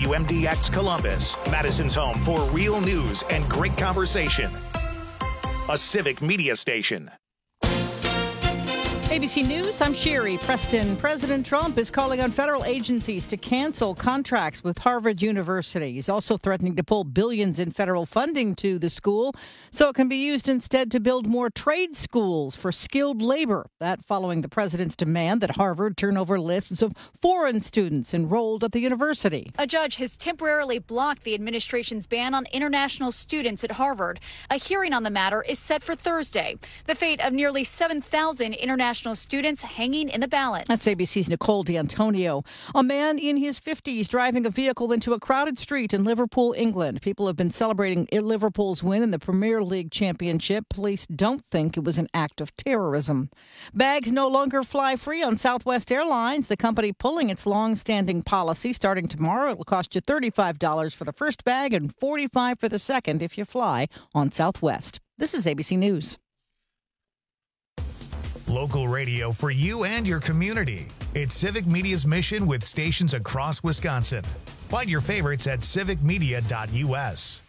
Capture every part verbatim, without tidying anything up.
W M D X Columbus, Madison's home for real news and great conversation. A civic media station. A B C News, I'm Sherry Preston. President Trump is calling on federal agencies to cancel contracts with Harvard University. He's also threatening to pull billions in federal funding to the school so it can be used instead to build more trade schools for skilled labor. That following the president's demand that Harvard turn over lists of foreign students enrolled at the university. A judge has temporarily blocked the administration's ban on international students at Harvard. A hearing on the matter is set for Thursday. The fate of nearly seven thousand international students hanging in the balance. That's A B C's Nicole D'Antonio. A man in his fifties driving a vehicle into a crowded street in Liverpool, England. People have been celebrating Liverpool's win in the Premier League Championship. Police don't think it was an act of terrorism. Bags no longer fly free on Southwest Airlines. The company pulling its long-standing policy. Starting tomorrow, it'll cost you thirty-five dollars for the first bag and forty-five dollars for the second if you fly on Southwest. This is A B C News. Local radio for you and your community. It's Civic Media's mission with stations across Wisconsin. Find your favorites at civic media dot u s.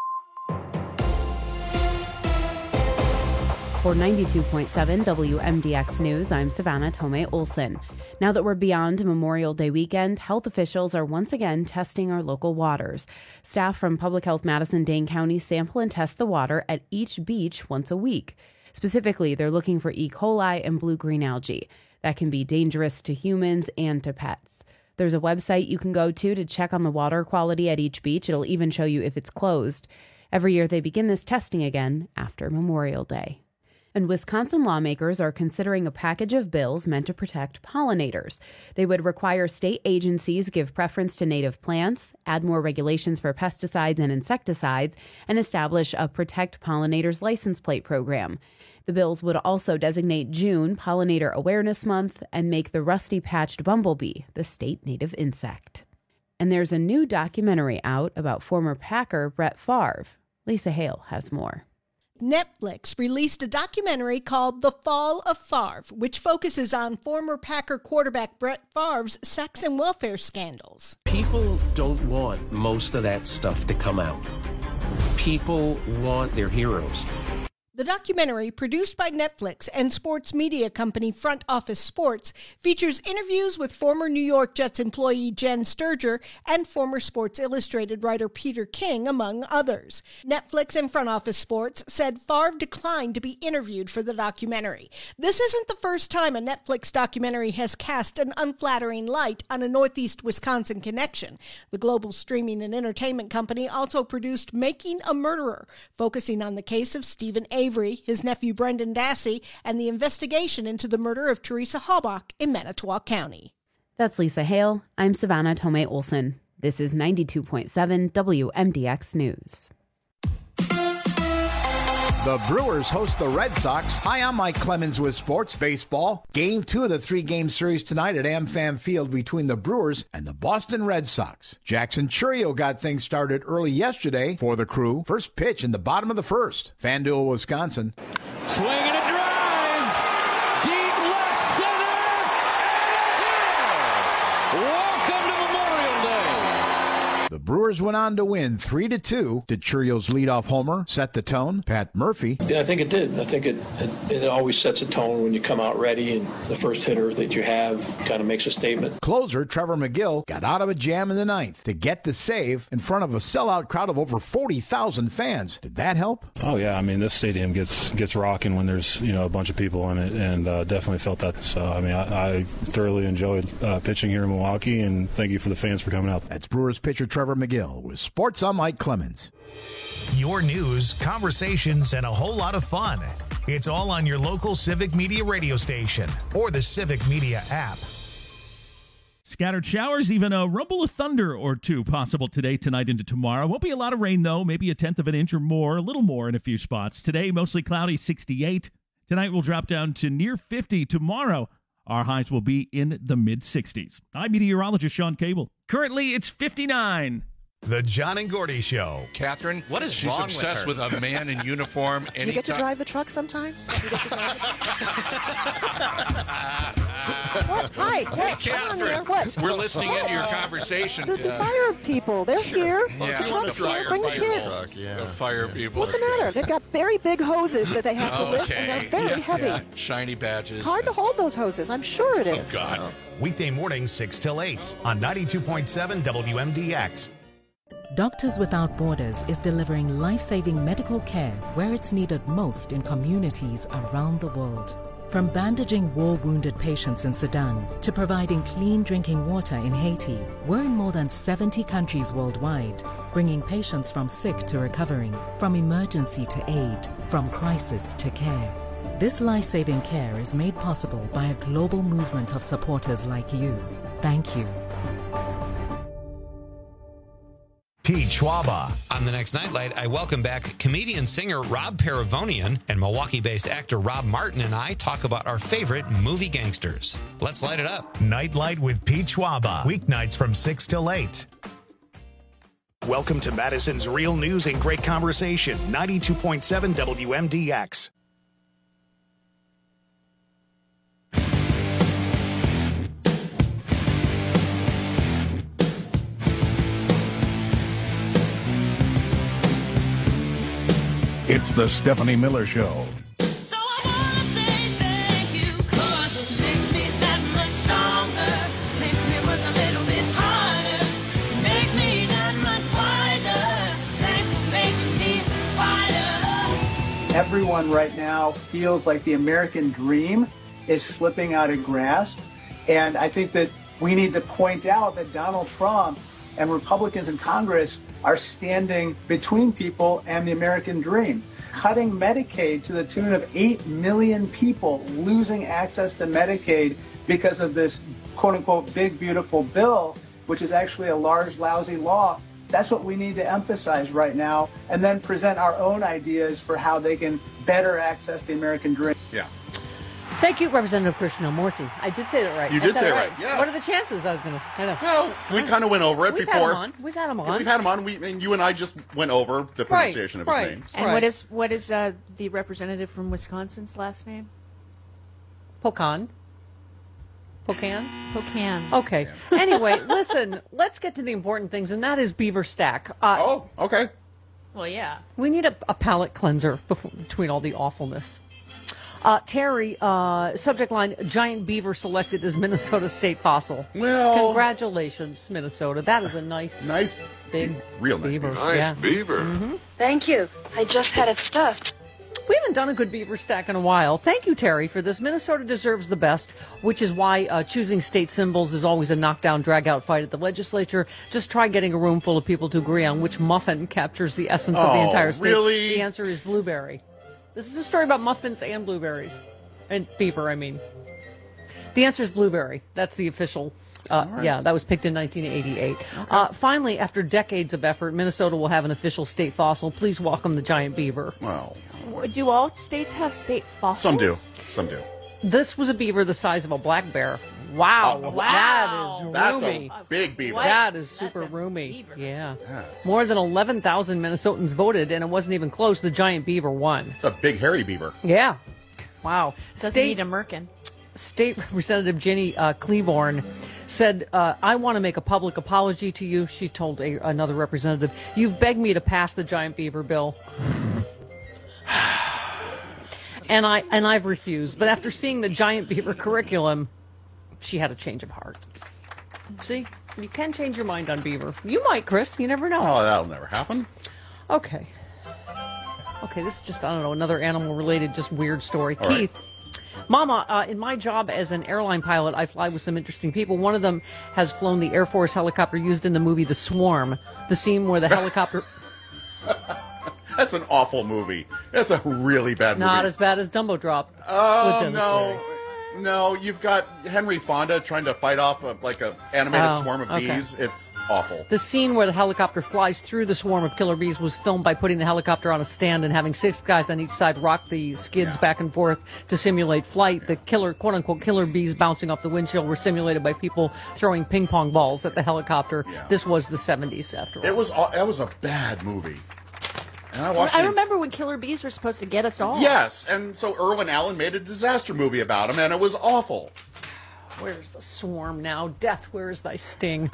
For ninety-two point seven W M D X News, I'm Savannah Tomei Olson. Now that we're beyond Memorial Day weekend, health officials are once again testing our local waters. Staff from Public Health Madison-Dane County sample and test the water at each beach once a week. Specifically, they're looking for E. coli and blue-green algae. That can be dangerous to humans and to pets. There's a website you can go to to check on the water quality at each beach. It'll even show you if it's closed. Every year they begin this testing again after Memorial Day. And Wisconsin lawmakers are considering a package of bills meant to protect pollinators. They would require state agencies give preference to native plants, add more regulations for pesticides and insecticides, and establish a Protect Pollinators license plate program. The bills would also designate June Pollinator Awareness Month and make the rusty-patched bumblebee the state native insect. And there's a new documentary out about former Packer Brett Favre. Lisa Hale has more. Netflix released a documentary called The Fall of Favre, which focuses on former Packer quarterback Brett Favre's sex and welfare scandals. People don't want most of that stuff to come out. People want their heroes. The documentary, produced by Netflix and sports media company Front Office Sports, features interviews with former New York Jets employee Jen Sturger and former Sports Illustrated writer Peter King, among others. Netflix and Front Office Sports said Favre declined to be interviewed for the documentary. This isn't the first time a Netflix documentary has cast an unflattering light on a Northeast Wisconsin connection. The global streaming and entertainment company also produced Making a Murderer, focusing on the case of Stephen Avery, his nephew Brendan Dassey, and the investigation into the murder of Teresa Halbach in Manitowoc County. That's Lisa Hale. I'm Savannah Tomei Olson. This is ninety-two point seven W M D X News. The Brewers host the Red Sox. Hi, I'm Mike Clemens with Sports Baseball. Game two of the three-game series tonight at AmFam Field between the Brewers and the Boston Red Sox. Jackson Churio got things started early yesterday for the Crew. First pitch in the bottom of the first. FanDuel, Wisconsin. Swing and a drive. Deep left center. And a hit. Welcome to Memorial Day. The Brewers went on to win three to two. Did Churio's leadoff homer set the tone? Pat Murphy. Yeah, I think it did. I think it, it it always sets a tone when you come out ready, and the first hitter that you have kind of makes a statement. Closer Trevor McGill got out of a jam in the ninth to get the save in front of a sellout crowd of over forty thousand fans. Did that help? Oh, yeah. I mean, this stadium gets gets rocking when there's, you know, a bunch of people in it, and uh, definitely felt that. So, I mean, I, I thoroughly enjoyed uh, pitching here in Milwaukee, and thank you for the fans for coming out. That's Brewers pitcher Trevor McGill with Sports. I'm Mike Clemens. Your news, conversations, and a whole lot of fun. It's all on your local Civic Media radio station or the Civic Media app. Scattered showers, even a rumble of thunder or two possible today, tonight, into tomorrow. Won't be a lot of rain, though. Maybe a tenth of an inch or more, a little more in a few spots. Today, mostly cloudy, sixty-eight. Tonight, we'll drop down to near fifty. Tomorrow, our highs will be in the mid-sixties. I'm meteorologist Sean Cable. Currently, it's fifty-nine. The John and Gordy Show. Catherine, what is she's wrong obsessed with, with a man in uniform. Do you get to drive the truck sometimes? Do you get to drive it? What? Hi, Cat. Catherine. What? We're listening into your conversation. The, the fire people, they're here. Yeah, the truck's the here. Bring the kids. Truck, yeah. The fire people. What's the matter? They've got very big hoses that they have to lift, and they're very yeah, heavy. Yeah. Shiny badges. Hard to hold those hoses. I'm sure it is. Oh, God. Weekday mornings six till eight on ninety-two point seven W M D X. Doctors Without Borders is delivering life-saving medical care where it's needed most in communities around the world. From bandaging war-wounded patients in Sudan to providing clean drinking water in Haiti, we're in more than seventy countries worldwide, bringing patients from sick to recovering, from emergency to aid, from crisis to care. This life-saving care is made possible by a global movement of supporters like you. Thank you. Pete Schwaba. On the next Nightlight, I welcome back comedian-singer Rob Paravonian, and Milwaukee-based actor Rob Martin and I talk about our favorite movie gangsters. Let's light it up. Nightlight with Pete Schwaba. Weeknights from six till eight. Welcome to Madison's Real News and Great Conversation, ninety-two point seven W M D X. It's the Stephanie Miller Show. So I wanna say thank you, 'cause it makes me that much stronger, makes me work a little bit harder, makes me that much wiser. Thanks for making me fighter. Everyone right now feels like the American dream is slipping out of grasp, and I think that we need to point out that Donald Trump and Republicans in Congress are standing between people and the American dream. Cutting Medicaid to the tune of eight million people losing access to Medicaid because of this quote-unquote big, beautiful bill, which is actually a large, lousy law. That's what we need to emphasize right now, and then present our own ideas for how they can better access the American dream. Yeah. Thank you, Representative Krishna Murthy. I did say that right. You I did said say it it right, yes. What are the chances I was going to? I know. Well, we kind of went over it We've before. Had him on. We've had him on. Yeah, we've had him on. We, and you and I just went over the pronunciation right, of his right. name. And right. what is what is uh, the representative from Wisconsin's last name? Pocan. Pocan? Pocan. Okay. Anyway, listen, let's get to the important things, and that is Beaver Stack. Uh, oh, okay. Well, yeah. We need a, a palate cleanser before, between all the awfulness. Uh, Terry, uh, subject line, giant beaver selected as Minnesota state fossil. Well, congratulations, Minnesota. That is a nice, nice, big real nice beaver. Nice yeah. beaver. Mm-hmm. Thank you. I just had it stuffed. We haven't done a good beaver stack in a while. Thank you, Terry, for this. Minnesota deserves the best, which is why uh, choosing state symbols is always a knockdown, drag-out fight at the legislature. Just try getting a room full of people to agree on which muffin captures the essence oh, of the entire state. Really? The answer is blueberry. This is a story about muffins and blueberries. And beaver, I mean. The answer is blueberry. That's the official. Uh, right. Yeah, that was picked in nineteen eighty-eight. Okay. Uh, finally, after decades of effort, Minnesota will have an official state fossil. Please welcome the giant beaver. Well, do all states have state fossils? Some do. Some do. This was a beaver the size of a black bear. Wow. Oh, wow. That is roomy. That's a big beaver. What? That is super roomy. Beaver. Yeah. Yes. More than eleven thousand Minnesotans voted, and it wasn't even close. The giant beaver won. It's a big, hairy beaver. Yeah. Wow. Doesn't State, need a merkin. State Representative Jenny uh, Cleavorn said, uh, I want to make a public apology to you. She told a, another representative, you've begged me to pass the giant beaver bill. and, I, and I've refused. But after seeing the giant beaver curriculum, she had a change of heart. See? You can change your mind on beaver. You might, Chris. You never know. Oh, that'll never happen. Okay. Okay, this is just, I don't know, another animal-related, just weird story. All Keith, right. Mama, uh, in my job as an airline pilot, I fly with some interesting people. One of them has flown the Air Force helicopter used in the movie The Swarm, the scene where the helicopter... That's an awful movie. That's a really bad movie. Not as bad as Dumbo Drop. Oh, no. No, you've got Henry Fonda trying to fight off a, like a animated Oh, swarm of okay. bees. It's awful. The scene where the helicopter flies through the swarm of killer bees was filmed by putting the helicopter on a stand and having six guys on each side rock the skids Yeah. back and forth to simulate flight. The killer, quote-unquote, killer bees bouncing off the windshield were simulated by people throwing ping pong balls at the helicopter. Yeah. This was the seventies, after all. It was aw- that was a bad movie. And I Well, watched I it. remember when killer bees were supposed to get us all. Yes, and so Irwin Allen made a disaster movie about him, and it was awful. Where's the swarm now? Death, where is thy sting?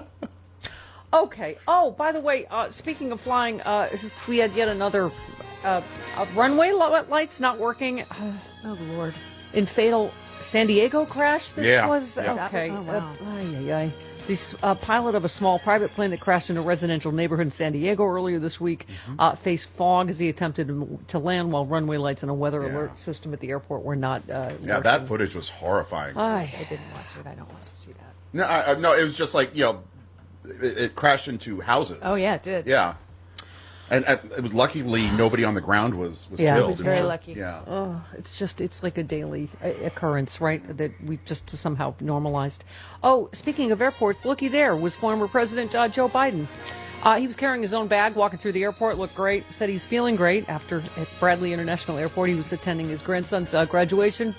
Okay. Oh, by the way, uh, speaking of flying, uh, we had yet another uh, uh, runway lights not working. Oh, Lord. In fatal San Diego crash, this Yeah. was? Yeah. Okay. Oh, wow. That's- ay, ay, ay. The uh, pilot of a small private plane that crashed in a residential neighborhood in San Diego earlier this week Mm-hmm. uh, faced fog as he attempted to, to land while runway lights and a weather Yeah. alert system at the airport were not uh, Yeah, that footage was horrifying. Ay. I didn't watch it. I don't want to see that. No, I, I- no, it was just like, you know, it, it crashed into houses. Oh, yeah, it did. Yeah. And uh, it was luckily nobody on the ground was, was Yeah. killed. It was very just- lucky. Yeah. Oh, it's just, it's like a daily uh, occurrence, right? That we've just somehow normalized. Oh, speaking of airports, looky there was former President uh, Joe Biden. Uh, he was carrying his own bag, walking through the airport, looked great, said he's feeling great after at Bradley International Airport. He was attending his grandson's uh, graduation.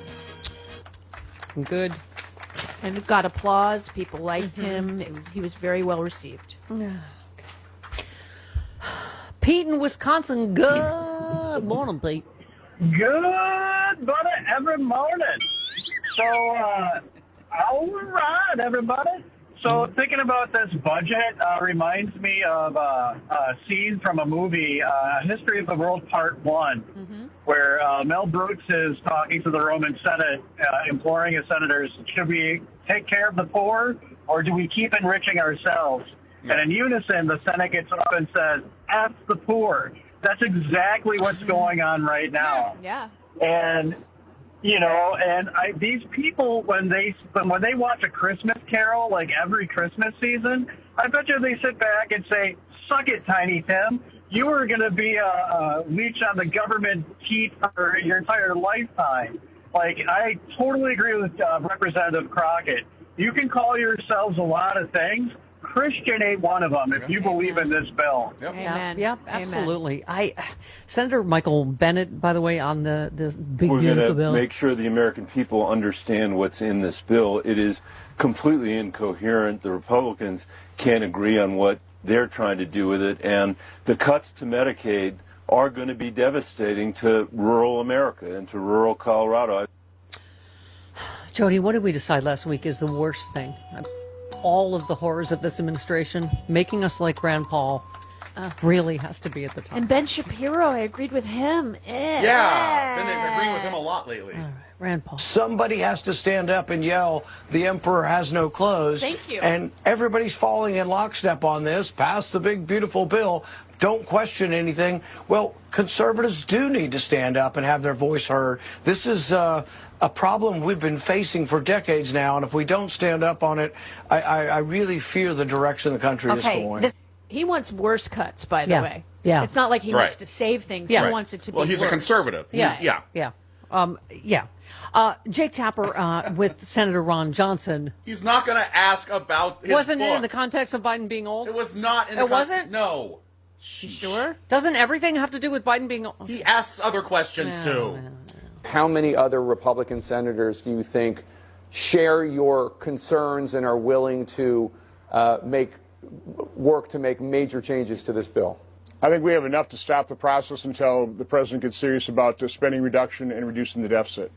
Good. And it got applause. People liked Mm-hmm. him. It was, he was very well received. Pete in Wisconsin, good morning, Pete. Good, brother, every morning. So, uh, all right, everybody. So, thinking about this budget uh, reminds me of uh, a scene from a movie, uh, History of the World Part One, where uh, Mel Brooks is talking to the Roman Senate, uh, imploring his senators, should we take care of the poor, or do we keep enriching ourselves? And in unison, the Senate gets up and says, F the poor. That's exactly what's going on right now. Yeah. And, you know, and I, these people, when they when they watch A Christmas Carol, like every Christmas season, I bet you they sit back and say, suck it, Tiny Tim. You are going to be a, a leech on the government teeth for your entire lifetime. Like, I totally agree with uh, Representative Crockett. You can call yourselves a lot of things. Christian ain't one of them if you believe in this bill. Yep. Yep, yep, absolutely. I, Senator Michael Bennett, by the way, on the this big We're beautiful going to bill. make sure the American people understand what's in this bill. It is completely incoherent. The Republicans can't agree on what they're trying to do with it, and the cuts to Medicaid are going to be devastating to rural America and to rural Colorado. Jody, what did we decide last week is the worst thing? All of the horrors of this administration, making us like Rand Paul, uh, really has to be at the top. And Ben Shapiro, I agreed with him. Eh. Yeah, been agreeing with him a lot lately. Rand Paul. Somebody has to stand up and yell, the emperor has no clothes. Thank you. And everybody's falling in lockstep on this. Pass the big, beautiful bill. Don't question anything. Well, conservatives do need to stand up and have their voice heard. This is uh, a problem we've been facing for decades now, and if we don't stand up on it, I, I, I really fear the direction the country is Okay. going. This, he wants worse cuts, by the Yeah. way. Yeah. It's not like he Right. wants to save things. Yeah. He wants it to Well, be he's a worse. conservative. He's- Yeah. yeah. Yeah. Um, yeah. Uh, Jake Tapper uh, with Senator Ron Johnson. He's not going to ask about his Wasn't book. it in the context of Biden being old? It was not in the It con- wasn't? No. You sure? Doesn't everything have to do with Biden being old? He asks other questions, too. How many other Republican senators do you think share your concerns and are willing to uh, make work to make major changes to this bill? I think we have enough to stop the process until the president gets serious about uh, spending reduction and reducing the deficit.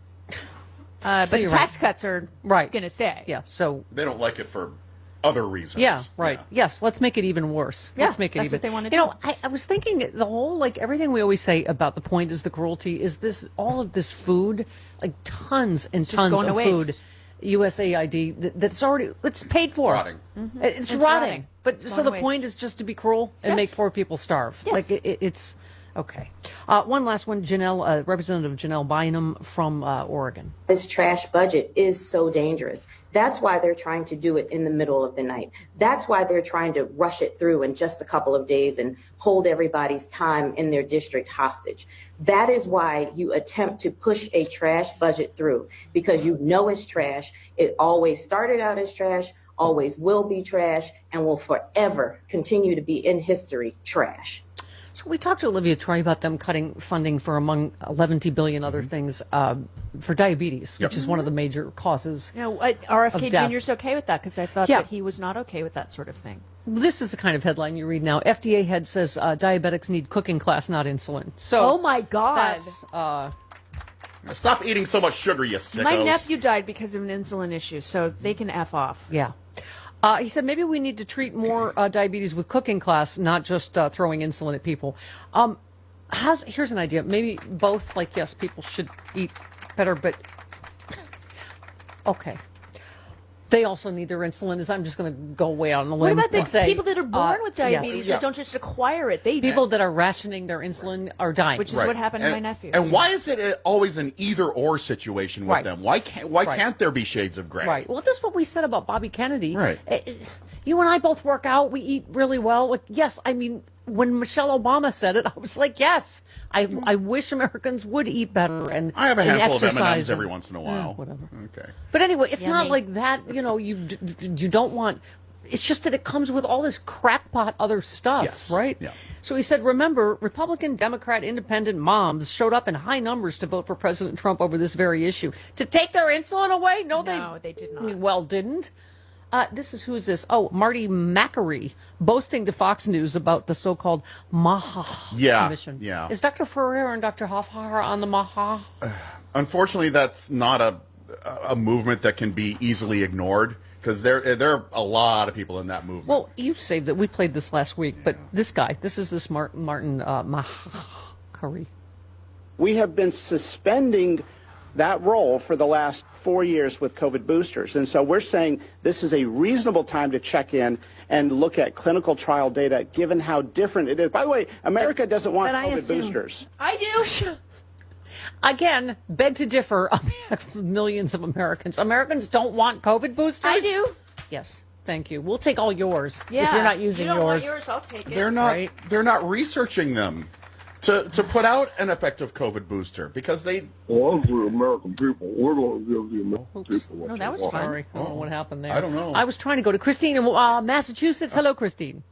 Uh, So but the you're tax right. cuts are Right. going to stay. Yeah. So They don't like it for other reasons. yeah, right. Yes, let's make it even worse. Yeah, let's make it that's even. what they wanna You know, do. I, I was thinking the whole like everything we always say about the point is the cruelty is this all of this food, like tons and just tons going of to food. waste. U S A I D that, that's already it's paid for. Rotting. Mhm. It's, It's rotting. rotting. But It's so going the to waste. point is just to be cruel and Yeah. make poor people starve. Yes. Like it, it, it's okay. Uh, one last one, Janelle, uh, Representative Janelle Bynum from uh, Oregon. This trash budget is so dangerous. That's why they're trying to do it in the middle of the night. That's why they're trying to rush it through in just a couple of days and hold everybody's time in their district hostage. That is why you attempt to push a trash budget through, because you know it's trash. It always started out as trash, always will be trash, and will forever continue to be in history trash. So we talked to Olivia Troy about them cutting funding for, among eleven billion other things, um, for diabetes, Yep. which is one of the major causes. You know, what, R F K of death. Junior's okay with that because I thought Yeah. that he was not okay with that sort of thing. This is the kind of headline you read now. F D A head says uh, diabetics need cooking class, not insulin. So Oh, my God. That's, uh, Stop eating so much sugar, you sickos. My nephew died because of an insulin issue, so they can F off. Yeah. Uh, he said maybe we need to treat more uh, diabetes with cooking class, not just uh, throwing insulin at people. Um, how's, here's an idea. Maybe both, like, yes, people should eat better, but okay. They also need their insulin. Is I'm just going to go way out on a limb. What about the and say, people that are born uh, with diabetes yes. that don't just acquire it? They People that are rationing their insulin are dying. Which is Right. what happened and, to my nephew. And why is it always an either-or situation with Right. them? Why can't Why Right. can't there be shades of gray? Right. Well, that's what we said about Bobby Kennedy. Right. Uh, uh, You and I both work out. We eat really well. Like, yes, I mean, when Michelle Obama said it, I was like, yes, I I wish Americans would eat better and I have a and handful of M and M's exercise every and- once in a Eh, while. whatever. Okay. But anyway, it's not Yummy. like that. You know, you d- d- you don't want. It's just that it comes with all this crackpot other stuff, Yes. right? Yeah. So he said, remember, Republican, Democrat, Independent moms showed up in high numbers to vote for President Trump over this very issue. To take their insulin away? No, they, No, they did not. I mean, well, didn't. Uh, this is, who is this? Oh, Marty McCary, boasting to Fox News about the so-called Maha Yeah, Commission. yeah. Is Doctor Ferrer and Doctor Hoffhauer on the Maha? Unfortunately, that's not a a movement that can be easily ignored because there there are a lot of people in that movement. Well, you saved it. We played this last week, but this guy, this is this Martin, Martin uh, McCary. We have been suspending that role for the last four years with COVID boosters. And so we're saying this is a reasonable time to check in and look at clinical trial data, given how different it is. By the way, America doesn't want But I COVID assume- boosters. I do. Again, beg to differ of millions of Americans. Americans don't want COVID boosters? I do. Yes. Thank you. We'll take all yours Yeah. if you're not using you don't yours. Want yours, I'll take it. they're not Right. they're not researching them to to put out an effective COVID booster because they. Well, us the American people, we're going to give the American people what No, they that was want. sorry. I don't know what happened there. I don't know. I was trying to go to Christine in uh, Massachusetts. Hello, Christine.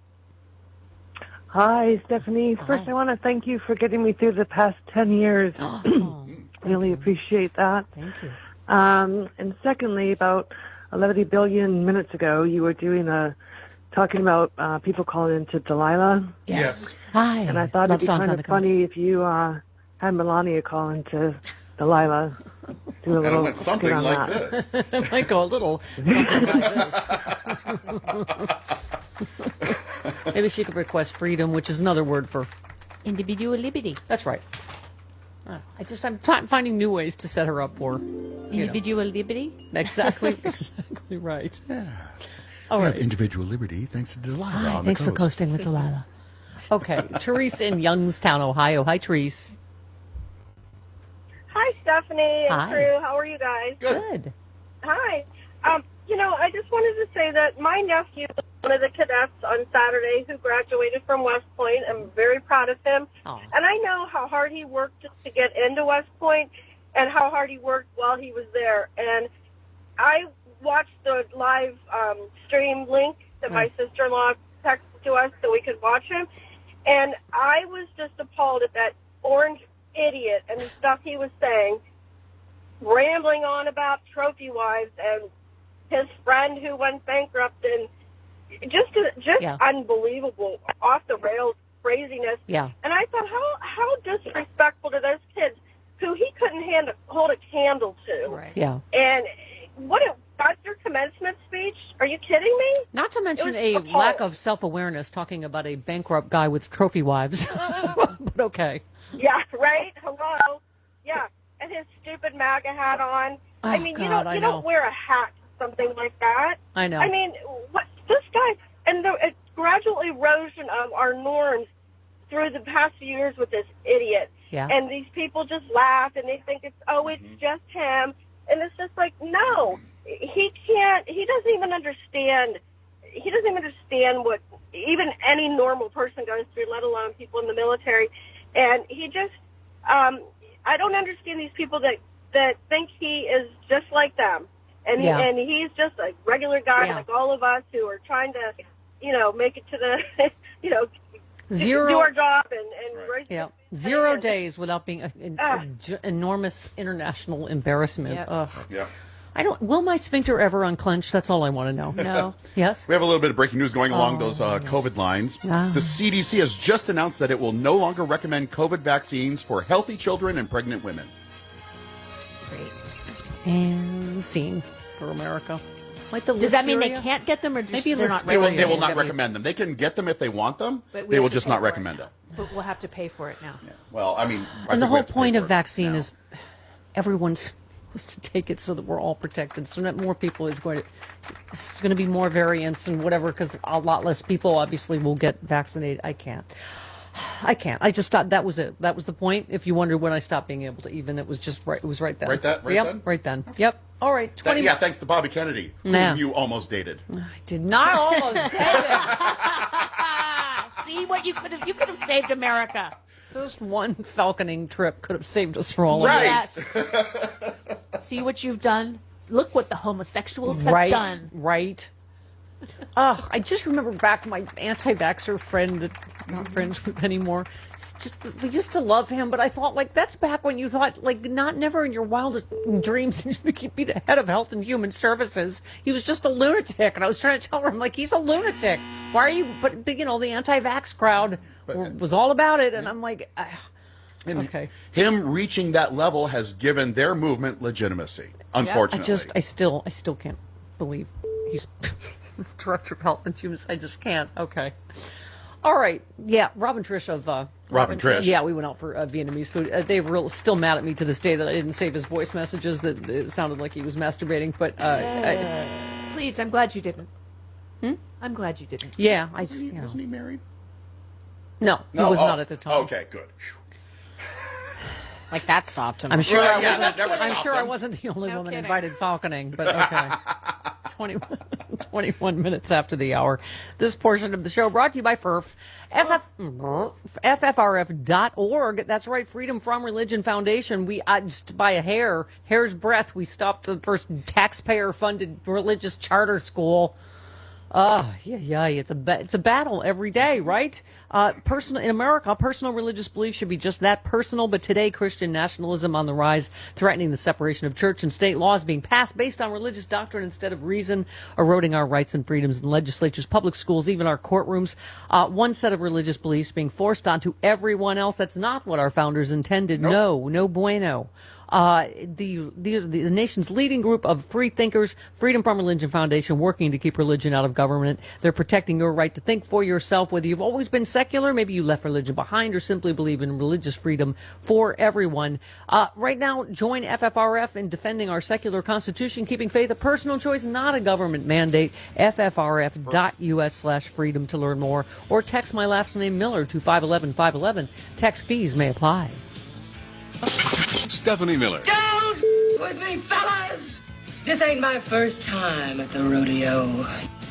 Hi, Stephanie. First, I want to thank you for getting me through the past ten years. Really appreciate that. Thank you. Um, and secondly, about eleven billion minutes ago, you were doing a talking about uh, people calling into Delilah. Yes. Hi. And I thought Love it'd be songs kind on of the coast. funny if you uh, had Melania call into Delilah. Do a And it little went something skit on like that. this. It might go a little something like this. Maybe she could request freedom, which is another word for Individual liberty. That's right. Uh, I just I'm try- finding new ways to set her up for you know. Individual liberty. Exactly, exactly right. Yeah. All We right. have individual liberty thanks to Delilah Hi, on thanks the for coast. coasting with Delilah. Okay, Therese in Youngstown, Ohio. Hi, Therese. Hi, Stephanie and Hi. crew. How are you guys? Good. Hi. Um, you know, I just wanted to say that my nephew was one of the cadets on Saturday who graduated from West Point. I'm very proud of him. Oh. And I know how hard he worked to get into West Point and how hard he worked while he was there. And I watched the live um, stream link that my sister-in-law texted to us so we could watch him. And I was just appalled at that orange idiot and the stuff he was saying, rambling on about trophy wives and his friend who went bankrupt, and just just Yeah. unbelievable, off the rails craziness. Yeah. And I thought, how how disrespectful to those kids who he couldn't hand, hold a candle to. Right. Yeah. And what a, that's your commencement speech? Are you kidding me? Not to mention It was a appalling. lack of self-awareness, talking about a bankrupt guy with trophy wives. But okay. Yeah, right? Hello? Yeah. And his stupid MAGA hat on. I Oh, mean, God, you don't I you know. don't wear a hat, something like that. I know. I mean, what this guy and the uh, gradual erosion of our norms through the past few years with this idiot. Yeah. And these people just laugh and they think it's oh, it's just him, and it's just like no, he can't. He doesn't even understand. He doesn't even understand what even any normal person goes through, let alone people in the military. And he just, um, I don't understand these people that that think he is just like them, and Yeah. and he's just a regular guy Yeah. like all of us who are trying to, you know, make it to the, you know, Zero- do our job and and raise Yeah. Zero days without being an Ah. enormous international embarrassment. Yep. Ugh. Yeah. I don't. Will my sphincter ever unclench? That's all I want to know. No. Yes. We have a little bit of breaking news going along Oh, those uh, COVID lines. Ah. The C D C has just announced that it will no longer recommend COVID vaccines for healthy children and pregnant women. Great. And scene for America. Like the Does that mean they listeria? can't get them, or just Maybe they're not They will, ready? they will not recommend them. They can get them if they want them. But we They have will to just pay not for it recommend now. them. But we'll have to pay for it now. Well, I mean, I And the think we whole have to pay point for of it vaccine now. is everyone's supposed to take it so that we're all protected. So that more people is going to there's going to be more variants and whatever, because a lot less people obviously will get vaccinated. I can't. I can't. I just thought that was it. That was the point. If you wondered when I stopped being able to even, it was just right. It was right then. Right that- right yep, then? Right then. Yep. All right. That- twenty. yeah, thanks to Bobby Kennedy, whom Yeah. you almost dated. I did not almost. See what you could have. You could have saved America. Just one falconing trip could have saved us from all of Yes. this. See what you've done. Look what the homosexuals have Right. done. Right. Ugh, I just remember back my anti-vaxxer friend that I'm not friends with anymore. It's Just, we used to love him, but I thought, like, that's back when you thought, like, not never in your wildest dreams did you be the head of Health and Human Services. He was just a lunatic, and I was trying to tell her, I'm like, he's a lunatic. Why are you? But you know, the anti-vax crowd was all about it, and I'm like, ah, And okay. him reaching that level has given their movement legitimacy. Unfortunately, I just, I still, I still can't believe he's director of Health and Human. I just can't. Okay. All right. Yeah, Robin Trish of uh, Robin Trish. Yeah, we went out for uh, Vietnamese food. Uh, they're real, still mad at me to this day that I didn't save his voice messages. That it sounded like he was masturbating. But uh, I, Please, I'm glad you didn't. Hmm? I'm glad you didn't. yeah, I. Wasn't he, You know. wasn't he married? No, No, he was oh, not at the time. Okay, good. Like that stopped him. I'm sure. Well, I yeah, wasn't, that never I'm stopped sure I him. wasn't the only No woman kidding. invited falconing, but okay. twenty, twenty-one minutes after the hour. This portion of the show brought to you by F I R F, F F R F dot org. That's right, Freedom From Religion Foundation. We, uh, just by a hair, hair's breadth, we stopped the first taxpayer-funded religious charter school. Oh, yeah, yeah, it's a ba- it's a battle every day, right? Uh, personal in America, personal religious belief should be just that, personal. But today, Christian nationalism on the rise, threatening the separation of church and state, laws being passed based on religious doctrine instead of reason, eroding our rights and freedoms in legislatures, public schools, even our courtrooms. Uh, one set of religious beliefs being forced onto everyone else. That's not what our founders intended. Nope. No, no bueno. Uh, the, the the nation's leading group of free thinkers, Freedom From Religion Foundation, working to keep religion out of government. They're protecting your right to think for yourself, whether you've always been secular, maybe you left religion behind, or simply believe in religious freedom for everyone. Uh, right now, join F F R F in defending our secular constitution, keeping faith a personal choice, not a government mandate. F F R F dot U S slash freedom to learn more, or text my last name Miller to five one one five one one. Text fees may apply. Stephanie Miller. Don't with me, fellas. This ain't my first time at the rodeo.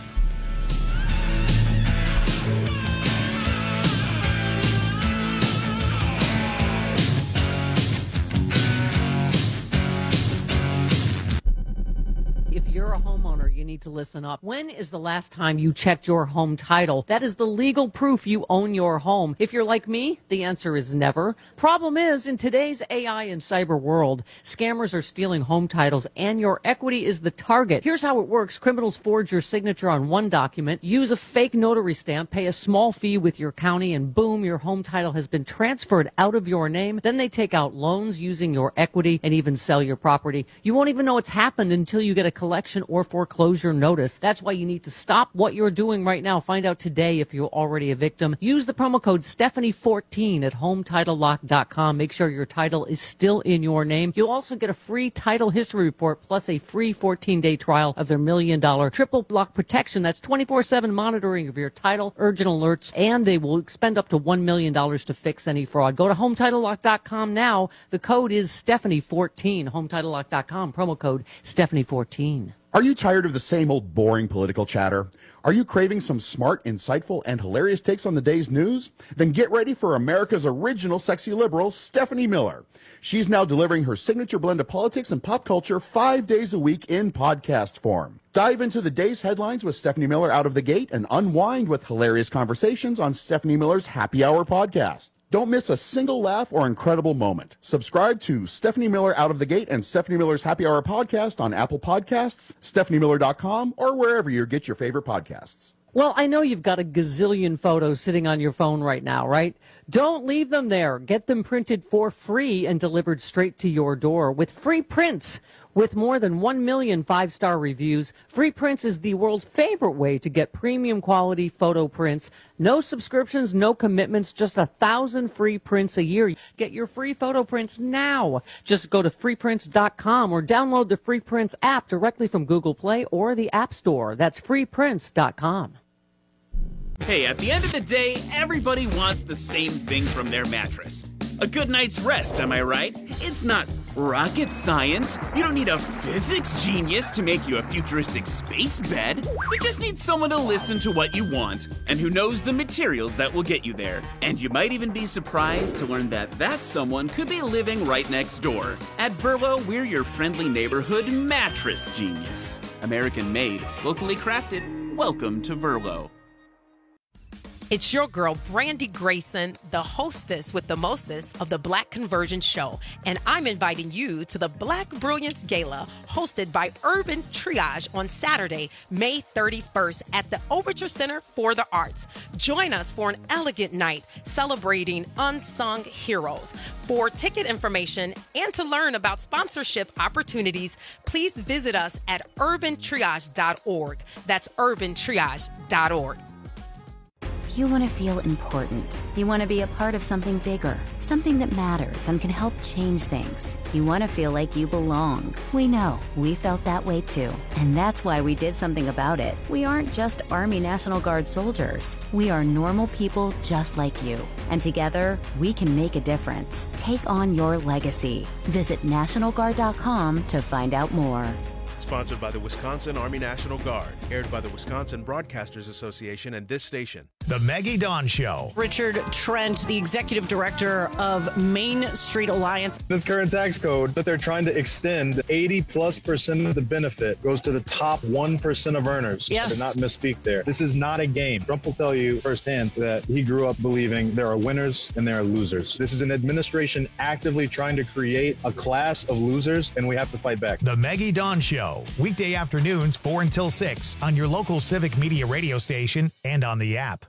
If you're a homeowner, you need to listen up. When is the last time you checked your home title? That is the legal proof you own your home. If you're like me, the answer is never. Problem is, in today's A I and cyber world, scammers are stealing home titles and your equity is the target. Here's how it works. Criminals forge your signature on one document, use a fake notary stamp, pay a small fee with your county, and boom, your home title has been transferred out of your name. Then they take out loans using your equity and even sell your property. You won't even know it's happened until you get a collection or foreclosure notice. That's why you need to stop what you're doing right now. Find out today if you're already a victim. Use the promo code Stephanie fourteen at home title lock dot com. Make sure your title is still in your name. You'll also get a free title history report plus a free fourteen-day trial of their million dollar triple block protection. That's twenty-four seven monitoring of your title, urgent alerts, and they will expend up to one million dollars to fix any fraud. Go to home title lock dot com now. The code is Stephanie fourteen. home title lock dot com, promo code Stephanie fourteen. Are you tired of the same old boring political chatter? Are you craving some smart, insightful, and hilarious takes on the day's news? Then get ready for America's original sexy liberal, Stephanie Miller. She's now delivering her signature blend of politics and pop culture five days a week in podcast form. Dive into the day's headlines with Stephanie Miller out of the gate and unwind with hilarious conversations on Stephanie Miller's Happy Hour podcast. Don't miss a single laugh or incredible moment. Subscribe to Stephanie Miller Out of the Gate and Stephanie Miller's Happy Hour podcast on Apple Podcasts, stephanie miller dot com, or wherever you get your favorite podcasts. Well, I know you've got a gazillion photos sitting on your phone right now, right? Don't leave them there. Get them printed for free and delivered straight to your door with free prints. With more than one million five-star reviews, Free Prints is the world's favorite way to get premium quality photo prints. No subscriptions, no commitments, just a thousand free prints a year. Get your free photo prints now. Just go to free prints dot com or download the Free Prints app directly from Google Play or the App Store. That's free prints dot com. Hey, at the end of the day, everybody wants the same thing from their mattress. A good night's rest, am I right? It's not rocket science. You don't need a physics genius to make you a futuristic space bed. You just need someone to listen to what you want and who knows the materials that will get you there. And you might even be surprised to learn that that someone could be living right next door. At Verlo, we're your friendly neighborhood mattress genius. American made, locally crafted. Welcome to Verlo. It's your girl, Brandy Grayson, the hostess with the mostest of the Black Conversion Show. And I'm inviting you to the Black Brilliance Gala hosted by Urban Triage on Saturday, May thirty-first at the Overture Center for the Arts. Join us for an elegant night celebrating unsung heroes. For ticket information and to learn about sponsorship opportunities, please visit us at urban triage dot org. That's urban triage dot org. You want to feel important. You want to be a part of something bigger, something that matters and can help change things. You want to feel like you belong. We know. We felt that way too. And that's why we did something about it. We aren't just Army National Guard soldiers. We are normal people just like you. And together, we can make a difference. Take on your legacy. Visit national guard dot com to find out more. Sponsored by the Wisconsin Army National Guard. Aired by the Wisconsin Broadcasters Association and this station. The Maggie Dawn Show. Richard Trent, the executive director of Main Street Alliance. This current tax code that they're trying to extend, eighty plus percent of the benefit goes to the top one percent of earners. Yes. I did not misspeak there. This is not a game. Trump will tell you firsthand that he grew up believing there are winners and there are losers. This is an administration actively trying to create a class of losers, and we have to fight back. The Maggie Dawn Show. Weekday afternoons, four until six on your local Civic Media radio station and on the app.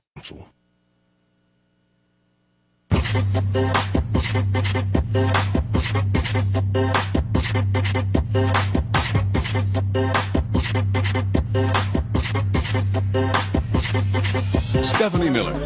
Stephanie Miller.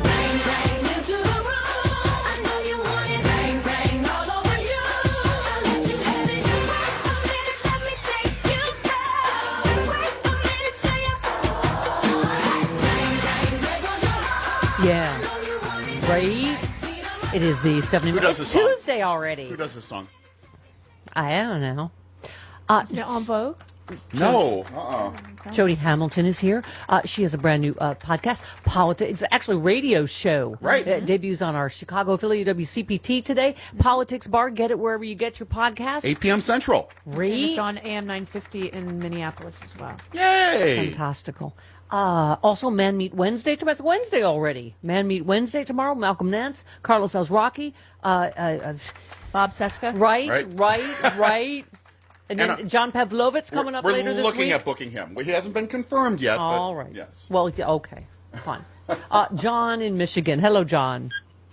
Yeah. Right? It is the Stephanie Who Miller. does It's this song? Tuesday already. Who does this song? I don't know. Uh, Is it en vogue? No. Uh-uh. Jody Hamilton is here. Uh, she has a brand new uh, podcast, Politics, actually radio show. Right. It debuts on our Chicago affiliate W C P T today. Politics Bar. Get it wherever you get your podcast. eight p.m. Central. Right. And it's on A M nine fifty in Minneapolis as well. Yay! Fantastical. Uh, also, Man Meet Wednesday. Tomorrow. It's Wednesday already. Man Meet Wednesday tomorrow. Malcolm Nance, Carlos Alzraki, uh, uh, uh, Bob Seska. Right, Right. right, right. And then And, uh, John Pavlovitz coming we're, up we're later this looking week. at booking him. Well, he hasn't been confirmed yet. All but right. Yes. Well, yeah, okay, fine. Uh, John in Michigan. Hello, John.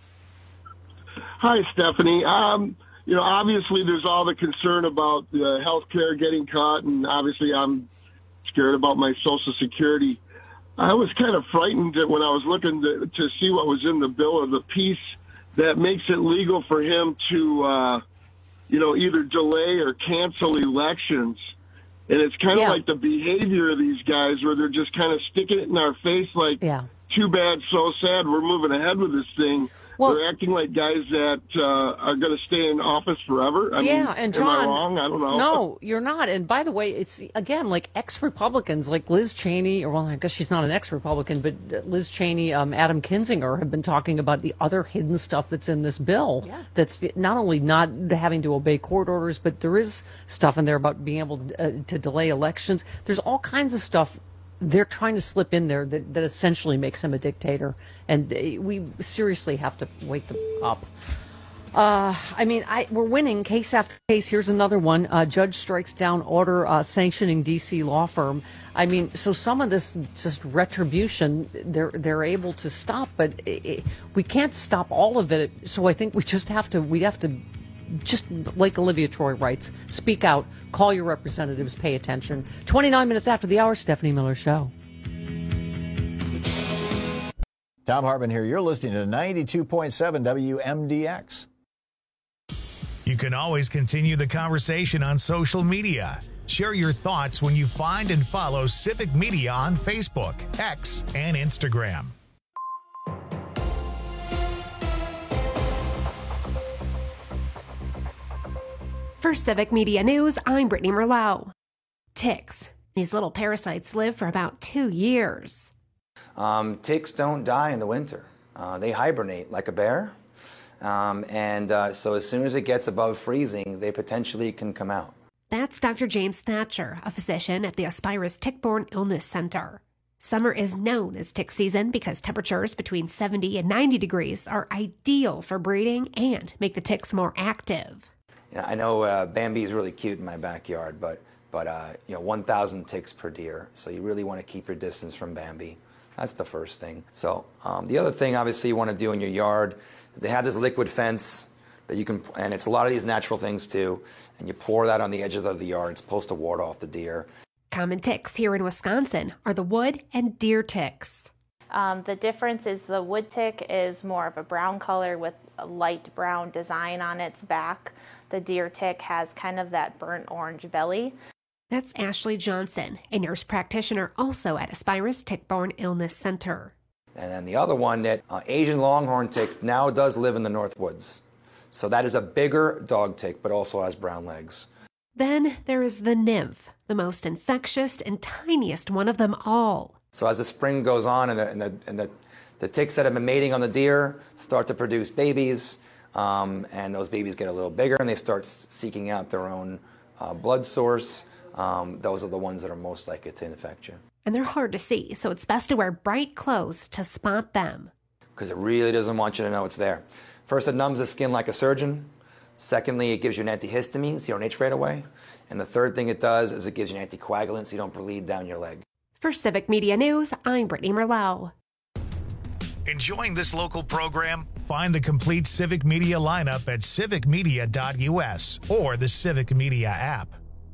Hi, Stephanie. Um, you know, obviously there's all the concern about uh, health care getting cut, and obviously I'm scared about my Social Security. I was kind of frightened that when I was looking to, to see what was in the bill or the piece that makes it legal for him to, uh, you know, either delay or cancel elections. And it's kind of Yeah. like the behavior of these guys where they're just kind of sticking it in our face like, Yeah. too bad, so sad, we're moving ahead with this thing. Well- they're acting like guys that uh, are going to stay in office forever. I yeah, mean, and am John, I wrong? I don't know. No, you're not. And by the way, it's again like ex-Republicans, like Liz Cheney, or well, I guess she's not an ex-Republican, but Liz Cheney, um, Adam Kinzinger have been talking about the other hidden stuff that's in this bill. Yeah. That's not only not having to obey court orders, but there is stuff in there about being able uh, to delay elections. There's all kinds of stuff they're trying to slip in there that, that essentially makes him a dictator. And uh, we seriously have to wake them up. Uh, I mean, I, we're winning case after case. Here's another one. Uh, judge strikes down order uh, sanctioning D C law firm. I mean, so some of this just retribution, they're they're able to stop, but it, it, we can't stop all of it. So I think we just have to we have to just, like Olivia Troy writes, speak out, call your representatives, pay attention. twenty-nine minutes after the hour, Stephanie Miller Show. Tom Hartman here. You're listening to ninety-two point seven W M D X. You can always continue the conversation on social media. Share your thoughts when you find and follow Civic Media on Facebook, X, and Instagram. For Civic Media News, I'm Brittany Merlot. Ticks. These little parasites live for about two years. Um, ticks don't die in the winter. Uh, they hibernate like a bear. Um, and uh, so as soon as it gets above freezing, they potentially can come out. That's Doctor James Thatcher, a physician at the Aspirus Tick-Borne Illness Center. Summer is known as tick season because temperatures between seventy and ninety degrees are ideal for breeding and make the ticks more active. You know, I know uh, Bambi is really cute in my backyard, but, but uh, you know, one thousand ticks per deer. So you really want to keep your distance from Bambi. That's the first thing. So um, the other thing, obviously, you want to do in your yard is they have this liquid fence that you can, and it's a lot of these natural things too, and you pour that on the edge of the yard. It's supposed to ward off the deer. Common ticks here in Wisconsin are the wood and deer ticks. Um, the difference is the wood tick is more of a brown color with a light brown design on its back. The deer tick has kind of that burnt orange belly. That's Ashley Johnson, a nurse practitioner also at Aspirus Tick-Borne Illness Center. And then the other one, that uh, Asian longhorn tick now does live in the North Woods. So that is a bigger dog tick, but also has brown legs. Then there is the nymph, the most infectious and tiniest one of them all. So as the spring goes on and the, and the, and the, the ticks that have been mating on the deer start to produce babies, um, and those babies get a little bigger and they start seeking out their own uh, blood source. Um, those are the ones that are most likely to infect you. And they're hard to see, so it's best to wear bright clothes to spot them. Because it really doesn't want you to know it's there. First, it numbs the skin like a surgeon. Secondly, it gives you an antihistamine so you don't itch right away. And the third thing it does is it gives you an anticoagulant so you don't bleed down your leg. For Civic Media News, I'm Brittany Merlot. Enjoying this local program? Find the complete Civic Media lineup at civic media dot U S or the Civic Media app.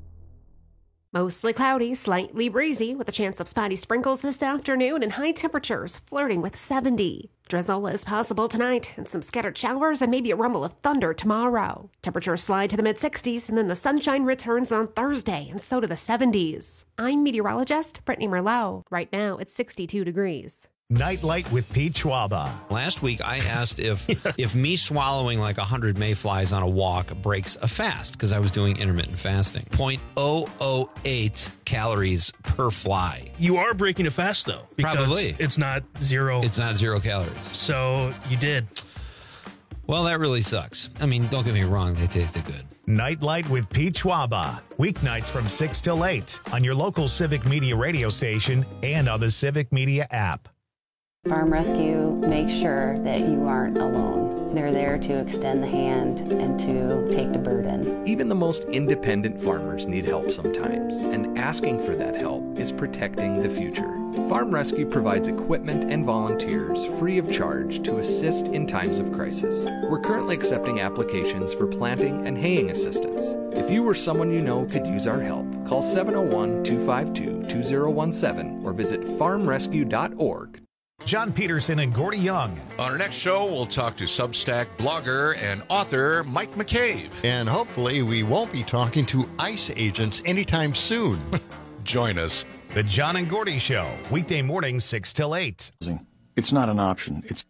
Mostly cloudy, slightly breezy, with a chance of spotty sprinkles this afternoon and high temperatures flirting with seventy. Drizzle is possible tonight, and some scattered showers and maybe a rumble of thunder tomorrow. Temperatures slide to the mid-sixties, and then the sunshine returns on Thursday, and so to the seventies. I'm meteorologist Brittany Merlot. Right now, it's sixty-two degrees. Nightlight with Pete Schwaba. Last week, I asked if if me swallowing like one hundred mayflies on a walk breaks a fast, because I was doing intermittent fasting. zero point zero zero eight calories per fly. You are breaking a fast, though. Because Probably. It's not zero. It's not zero calories. So you did. Well, that really sucks. I mean, don't get me wrong. They tasted good. Nightlight with Pete Schwaba. Weeknights from six till eight on your local Civic Media radio station and on the Civic Media app. Farm Rescue makes sure that you aren't alone. They're there to extend the hand and to take the burden. Even the most independent farmers need help sometimes, and asking for that help is protecting the future. Farm Rescue provides equipment and volunteers free of charge to assist in times of crisis. We're currently accepting applications for planting and haying assistance. If you or someone you know could use our help, call seven oh one, two five two, two oh one seven or visit farm rescue dot org. John Peterson and Gordy Young. On our next show, we'll talk to Substack blogger and author Mike McCabe. And hopefully we won't be talking to ICE agents anytime soon. Join us. The John and Gordy Show, weekday mornings six till eight. It's not an option. It's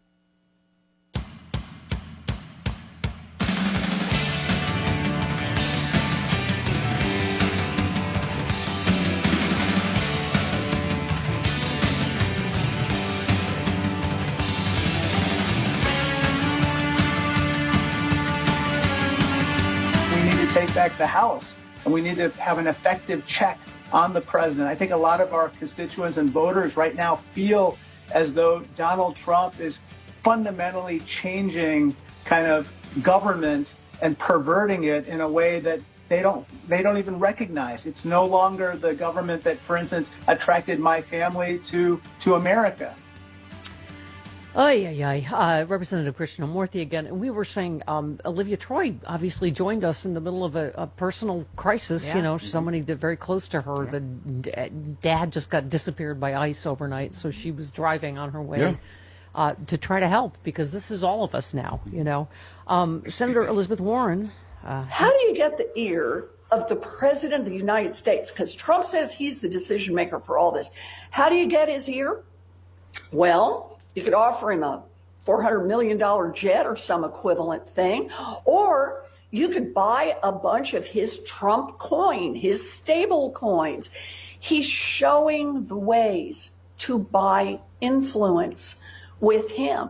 take back the House, and we need to have an effective check on the president. I think a lot of our constituents and voters right now feel as though Donald Trump is fundamentally changing kind of government and perverting it in a way that they don't they don't even recognize. It's no longer the government that, for instance, attracted my family to to America. Oh, yeah, yeah. Uh, Representative Christian Amorthi again. And we were saying um, Olivia Troy obviously joined us in the middle of a, a personal crisis. Yeah. You know, somebody that very close to her. The d- dad just got disappeared by ICE overnight, so she was driving on her way Yeah. uh, to try to help, because this is all of us now, you know. Um, Senator Elizabeth Warren. Uh, How do you get the ear of the President of the United States? Because Trump says he's the decision maker for all this. How do you get his ear? Well, you could offer him a four hundred million dollars jet or some equivalent thing, or you could buy a bunch of his Trump coin, his stable coins. He's showing the ways to buy influence with him.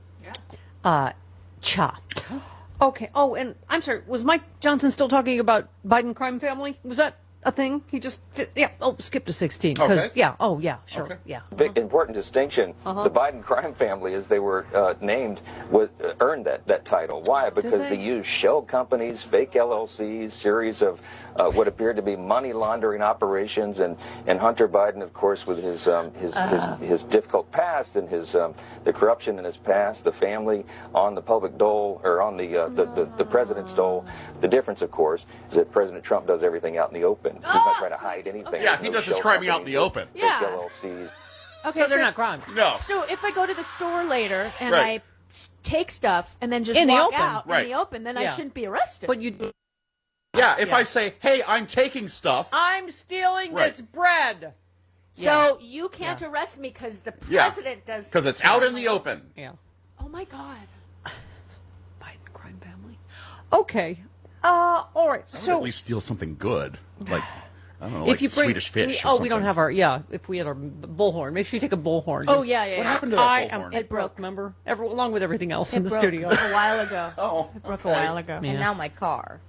Uh, cha. Okay. Oh, and I'm sorry. Was Mike Johnson still talking about Biden crime family? Was that a thing? He just, yeah. Oh, skip to sixteen. Because, Okay. yeah. Oh, yeah. Sure. Okay. Yeah. Big important distinction. Uh-huh. The Biden crime family, as they were uh, named, was, uh, earned that, that title. Why? Because they? they used shell companies, fake L L Cs, series of uh, what appeared to be money laundering operations, and, and Hunter Biden, of course, with his um, his, Uh. his his difficult past and his um, the corruption in his past, the family on the public dole or on the, uh, the, the the president's dole. The difference, of course, is that President Trump does everything out in the open. He's not trying to hide anything. Yeah, he does his criming out in the open. Yeah. Yeah. L L Cs. Okay, So they're not crimes. No. So if I go to the store later and Right. I s- take stuff and then just In the walk open. out Right. in the open, then I Yeah. shouldn't be arrested. But you. Yeah, if I say, hey, I'm taking stuff. I'm stealing Right. this bread. So you can't arrest me because the Yeah. president does. Because it's out in the open. Yeah. Oh my God. Biden crime family. Okay. Uh, all right. I would So at least steal something good. Like, I don't know, if like you bring, Swedish fish. we- or oh, we don't something. have our, yeah, if we had our b- bullhorn. Make sure you take a bullhorn. Oh, Just- yeah, yeah, What yeah. happened to that I am, bullhorn? it broke, remember? Every, along with everything else in It the broke studio. a while ago. Oh, It broke okay. a while ago. Yeah. And now my car.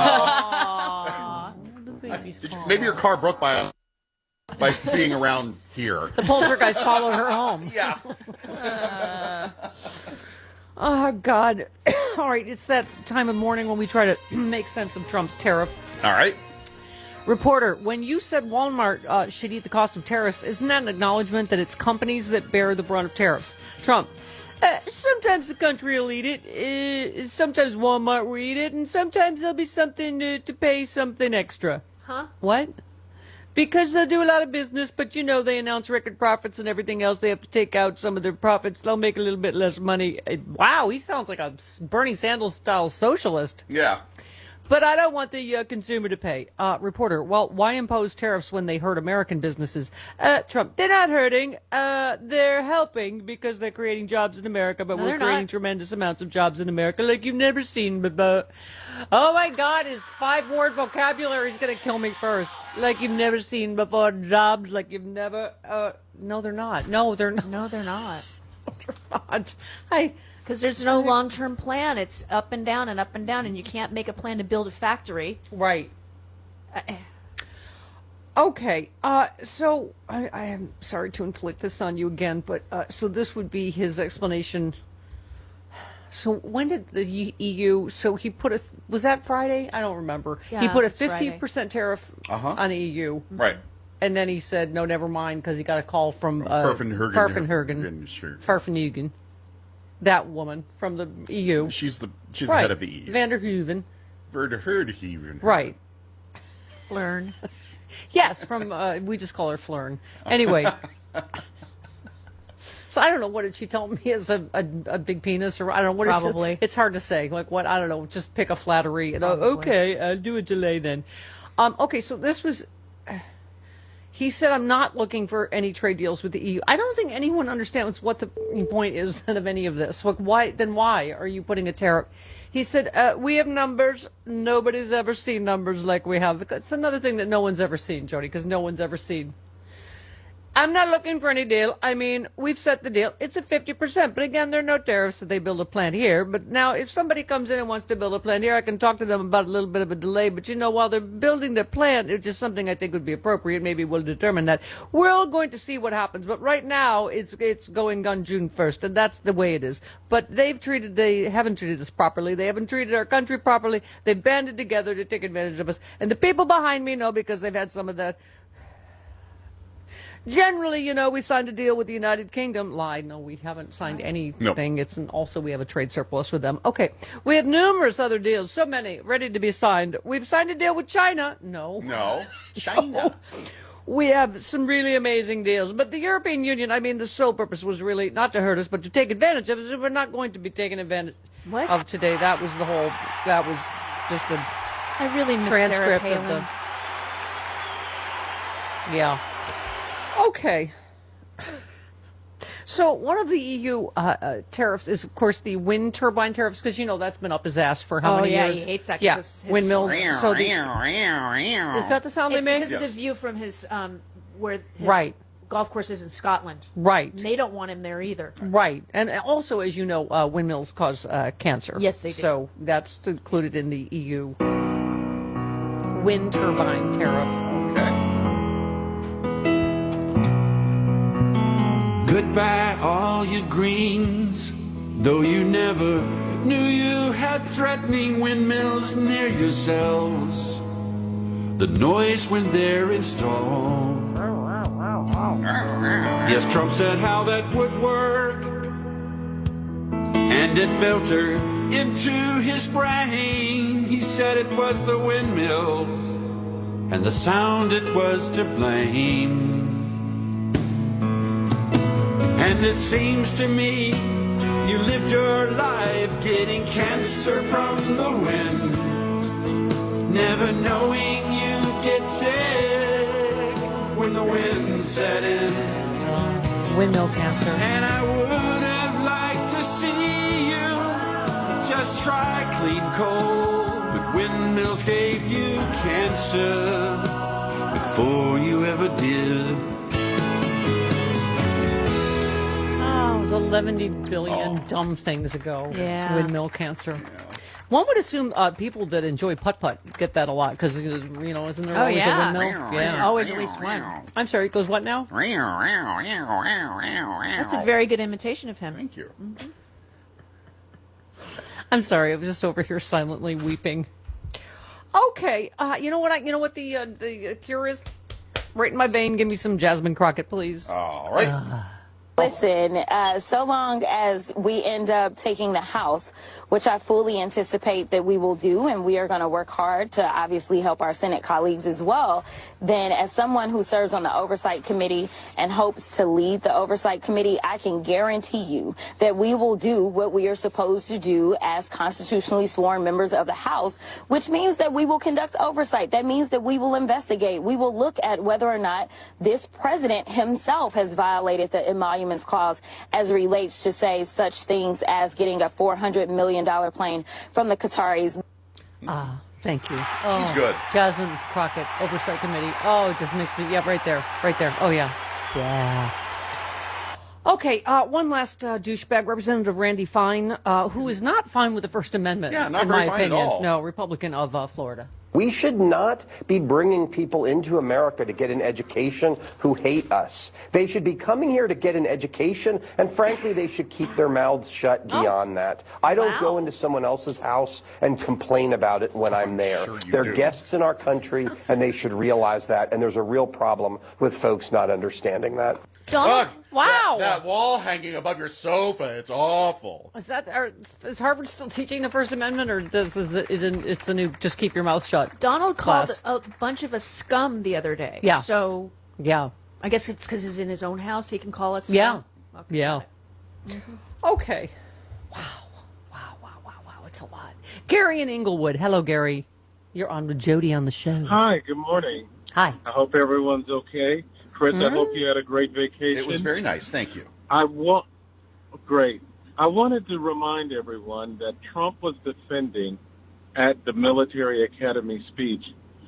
Aw. The baby's Did you- calm. maybe your car broke by by being around here. The poltergeist followed her home. Yeah. Oh, God. All right, it's that time of morning when we try to make sense of Trump's tariff. All right. Reporter, when you said Walmart uh, should eat the cost of tariffs, isn't that an acknowledgement that it's companies that bear the brunt of tariffs? Trump, uh, sometimes the country will eat it, uh, sometimes Walmart will eat it, and sometimes there'll be something to, to pay something extra. Huh? What? Because they'll do a lot of business, but you know, they announce record profits and everything else. They have to take out some of their profits. They'll make a little bit less money. Uh, Wow, he sounds like a Bernie Sanders-style socialist. Yeah. But I don't want the uh, consumer to pay. Uh, reporter, well, why impose tariffs when they hurt American businesses? Uh, Trump, they're not hurting. Uh, they're helping because they're creating jobs in America, but No, we're they're creating not. tremendous amounts of jobs in America like you've never seen before. Oh, my God, his five-word vocabulary is going to kill me first. Like you've never seen before. Jobs like you've never... Uh, no, they're not. No, they're not. No, they're not. They're not. I... Because there's no long-term plan. It's up and down and up and down, and you can't make a plan to build a factory. Right. Uh, Okay, uh, so I, I am sorry to inflict this on you again, but uh, so this would be his explanation. So when did the E U? So he put a was that Friday? I don't remember. he Yeah, put a it's Friday. fifty percent tariff Uh-huh. on the E U, Right. and then he said no, never mind, because he got a call from uh, Farfenhergen. Farfenhergen, Sure. Farfenhugen, that woman from the E U. She's the she's right. the head of the E U. Van der Heuven. Verder Herdheven. Right. Flern. Yes, from uh, we just call her Flern. Anyway, so I don't know, what did she tell me is a, a, a big penis, or I don't know what is she- Probably. it's hard to say. Like what, I don't know. Just pick a flattery. And, uh, okay, I'll do a delay then. Um, okay, so this was. He said, "I'm not looking for any trade deals with the E U." I don't think anyone understands what the point is then of any of this. Like, why? Then why are you putting a tariff? He said, uh, "We have numbers. Nobody's ever seen numbers like we have." It's another thing that no one's ever seen, Jody, because no one's ever seen. I'm not looking for any deal. I mean, we've set the deal. It's a fifty percent. But again, there are no tariffs if they build a plant here. But now, if somebody comes in and wants to build a plant here, I can talk to them about a little bit of a delay. But, you know, while they're building the plant, it's just something I think would be appropriate. Maybe we'll determine that. We're all going to see what happens. But right now, it's it's going on June first, and that's the way it is. But they've treated, they haven't treated us properly. They haven't treated our country properly. They've banded together to take advantage of us. And the people behind me know because they've had some of that. Generally, you know, we signed a deal with the United Kingdom. Lied. No, we haven't signed anything. It's an, also we have a trade surplus with them. Okay. We have numerous other deals, so many, ready to be signed. We've signed a deal with China. No. No. China. No. We have some really amazing deals. But the European Union, I mean, the sole purpose was really not to hurt us, but to take advantage of us. We're not going to be taken advantage what? of today. That was the whole, that was just the I really miss transcript Sarah of Palin. the... Yeah. Okay. So one of the E U uh, uh, tariffs is, of course, the wind turbine tariffs, because, you know, that's been up his ass for how oh, many yeah, years? he hates that. Yeah, of his windmills. So the, is that the sound it's they make? because of the view from his, um, where his Right. golf course is in Scotland. Right. And they don't want him there either. Right. And also, as you know, uh, windmills cause uh, cancer. Yes, they do. So that's included in the E U wind turbine tariff. Goodbye, all your greens, though you never knew you had threatening windmills near yourselves. The noise when they're installed. Yes, Trump said how that would work, and it filtered into his brain. He said it was the windmills, and the sound it was to blame. And it seems to me you lived your life getting cancer from the wind, never knowing you'd get sick when the wind set in. Windmill cancer. And I would have liked to see you just try clean coal, but windmills gave you cancer before you ever did. eleven billion oh. dumb things ago. Yeah. Windmill cancer. Yeah. One would assume uh, people that enjoy putt-putt get that a lot because, you know, isn't there oh, always yeah. a windmill? Yeah. There's always at least one. I'm sorry, it goes what now? That's a very good imitation of him. Thank you. Mm-hmm. I'm sorry, I was just over here silently weeping. Okay, uh, you know what? I, you know what the uh, the cure is? Right in my vein. Give me some Jasmine Crockett, please. All right. Uh, Listen, uh, so long as we end up taking the House, which I fully anticipate that we will do, and we are going to work hard to obviously help our Senate colleagues as well, then as someone who serves on the Oversight Committee and hopes to lead the Oversight Committee, I can guarantee you that we will do what we are supposed to do as constitutionally sworn members of the House, which means that we will conduct oversight. That means that we will investigate. We will look at whether or not this president himself has violated the emoluments clause as it relates to, say, such things as getting a four hundred million dollars plane from the Qataris. Ah, thank you. She's oh, good. Jasmine Crockett, Oversight Committee. Oh, it just makes me, yeah, right there, right there. Oh, yeah. Yeah. Okay, uh, one last uh, douchebag, Representative Randy Fine, uh, who is not fine with the First Amendment, yeah, not in very my fine opinion. at all. No, Republican of uh, Florida. We should not be bringing people into America to get an education who hate us. They should be coming here to get an education, and frankly, they should keep their mouths shut beyond oh. that. I don't wow. go into someone else's house and complain about it when I'm there. Sure They're do. guests in our country, and they should realize that, and there's a real problem with folks not understanding that. Donald, wow. That, that wall hanging above your sofa, it's awful. Is that are, is Harvard still teaching the First Amendment, or does is it, is it, it's a new just keep your mouth shut? Donald class? called a bunch of us scum the other day. Yeah. So yeah, I guess it's because he's in his own house. He can call us. Yeah. Scum. Okay, yeah. Mm-hmm. Okay. Wow. Wow. Wow. Wow. Wow. It's a lot. Gary in Inglewood. Hello, Gary. You're on with Jody on the show. Hi. Good morning. Hi. I hope everyone's okay. Chris, mm-hmm. I hope you had a great vacation. It was very nice. Thank you. I want great. I wanted to remind everyone that Trump was defending at the military academy speech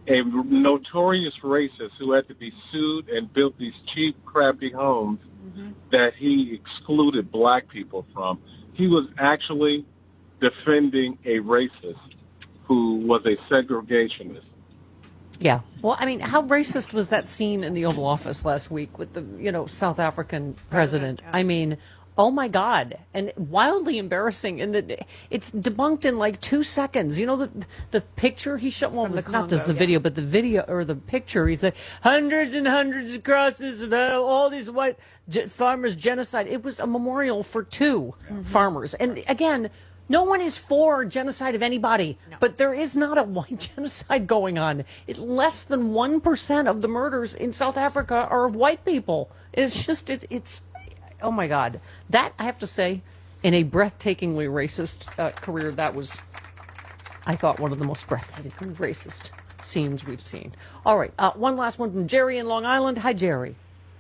a notorious racist who had to be sued and built these cheap, crappy homes mm-hmm. that he excluded black people from. He was actually defending a racist who was a segregationist. Yeah. Well, I mean, how racist was that scene in the Oval Office last week with the, you know, South African president? president yeah. I mean, oh my God. And wildly embarrassing. And the, it's debunked in like two seconds. You know, the the picture he showed, well, was not just the video, yeah. but the video or the picture, he said, hundreds and hundreds of crosses of all these white ge- farmers genocide. It was a memorial for two mm-hmm. farmers. And again, no one is for genocide of anybody, no. but there is not a white genocide going on. It's less than one percent of the murders in South Africa are of white people. It's just, it, it's, oh my God. That, I have to say, in a breathtakingly racist uh, career, that was, I thought, one of the most breathtakingly racist scenes we've seen. All right, uh, one last one from Jerry in Long Island. Hi, Jerry.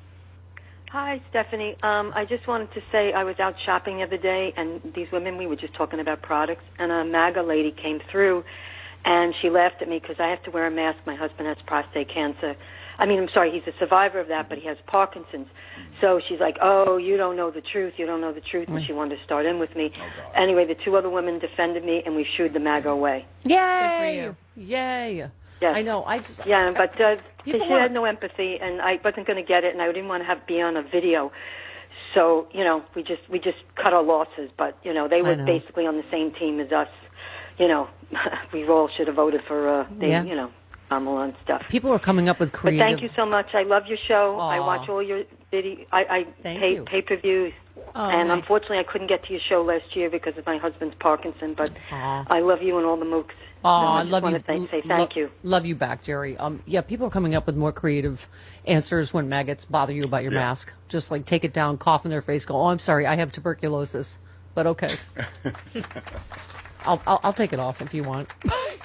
Hi, Stephanie. Um, I just wanted to say I was out shopping the other day, and these women, we were just talking about products, and a MAGA lady came through, and she laughed at me because I have to wear a mask. My husband has prostate cancer. I mean, I'm sorry, he's a survivor of that, but he has Parkinson's. So she's like, oh, you don't know the truth, you don't know the truth, and she wanted to start in with me. Oh, anyway, the two other women defended me, and we shooed the MAGA away. Yay! Yay! Yes. I know. I just yeah, but uh, she want... had no empathy, and I wasn't going to get it, and I didn't want to have be on a video. So you know, we just we just cut our losses. But you know, they were know. basically on the same team as us. You know, we all should have voted for uh, they, yeah. you know, Kamala and stuff. People are coming up with creative. But thank you so much. I love your show. Aww. I watch all your video. I, I pay pay per views. Oh, and nice. Unfortunately, I couldn't get to your show last year because of my husband's Parkinson. But Aww. I love you and all the mooks. Oh, so I I love want you. to say, say thank lo- you. Love you back, Jerry. Um, yeah, people are coming up with more creative answers when maggots bother you about your yeah. mask. Just like take it down, cough in their face, go, oh, I'm sorry, I have tuberculosis. But okay. I'll, I'll I'll take it off if you want.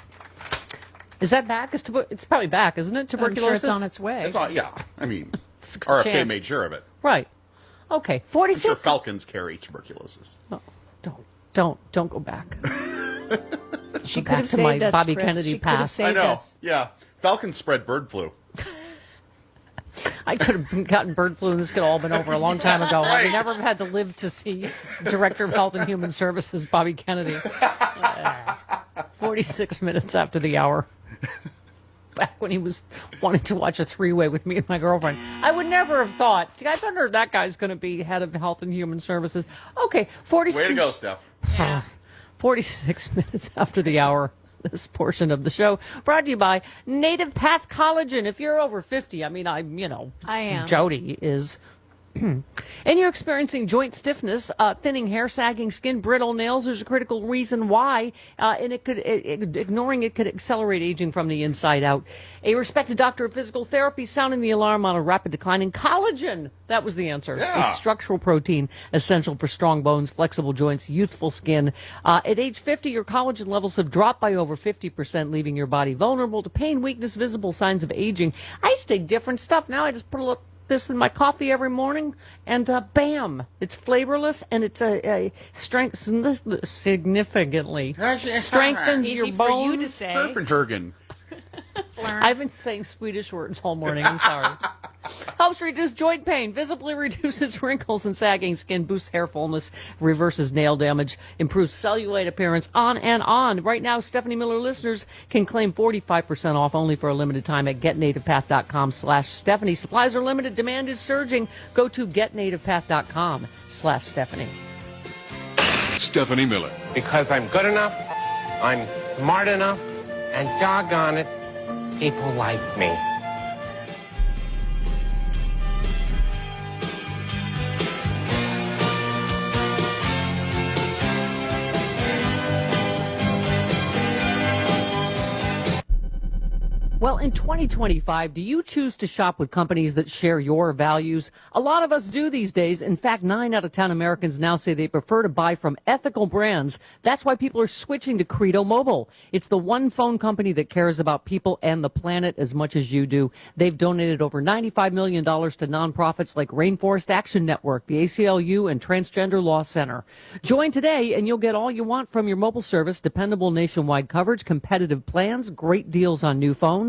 Is that back? Is tuber- it's probably back, isn't it? Tuberculosis? I'm sure it's on its way. It's on, yeah. I mean, R F K chance. made sure of it. Right. Okay. forty-six I'm sure falcons carry tuberculosis. No, don't, don't, don't go back. She back could have to my saved us, Bobby Chris. Kennedy she past. I know. Us. Yeah. Falcons spread bird flu. I could have gotten bird flu, and this could have all been over a long time ago. Right. I would never have had to live to see Director of Health and Human Services, Bobby Kennedy. Uh, forty-six minutes after the hour. Back when he was wanting to watch a three-way with me and my girlfriend. I would never have thought. I wonder that guy's going to be head of Health and Human Services. Okay, forty-six. Way to go, Steph. Yeah. forty-six minutes after the hour. This portion of the show brought to you by Native Path Collagen. If you're over fifty, I mean, I, you know, I am. Jody is. And you're experiencing joint stiffness, uh, thinning hair, sagging skin, brittle nails. There's a critical reason why, uh, and it could it, it, ignoring it could accelerate aging from the inside out. A respected doctor of physical therapy sounding the alarm on a rapid decline in collagen. That was the answer. Yeah. A structural protein essential for strong bones, flexible joints, youthful skin. Uh, at age fifty, your collagen levels have dropped by over fifty percent, leaving your body vulnerable to pain, weakness, visible signs of aging. I used to take different stuff. Now I just put a little this in my coffee every morning, and uh, bam, it's flavorless, and it's uh, uh, strengthens significantly strengthens Easy your for bones. you to say. Perfenturgen. I've been saying Swedish words all morning. I'm sorry. Helps reduce joint pain, visibly reduces wrinkles and sagging skin, boosts hair fullness, reverses nail damage, improves cellulite appearance, on and on. Right now, Stephanie Miller listeners can claim forty-five percent off only for a limited time at getnativepath.com slash Stephanie. Supplies are limited. Demand is surging. Go to getnativepath.com slash Stephanie. Stephanie Miller. Because I'm good enough, I'm smart enough, and doggone it, people like me. Well, in twenty twenty-five, do you choose to shop with companies that share your values? A lot of us do these days. In fact, nine out of ten Americans now say they prefer to buy from ethical brands. That's why people are switching to Credo Mobile. It's the one phone company that cares about people and the planet as much as you do. They've donated over ninety-five million dollars to nonprofits like Rainforest Action Network, the A C L U, and Transgender Law Center. Join today and you'll get all you want from your mobile service, dependable nationwide coverage, competitive plans, great deals on new phones,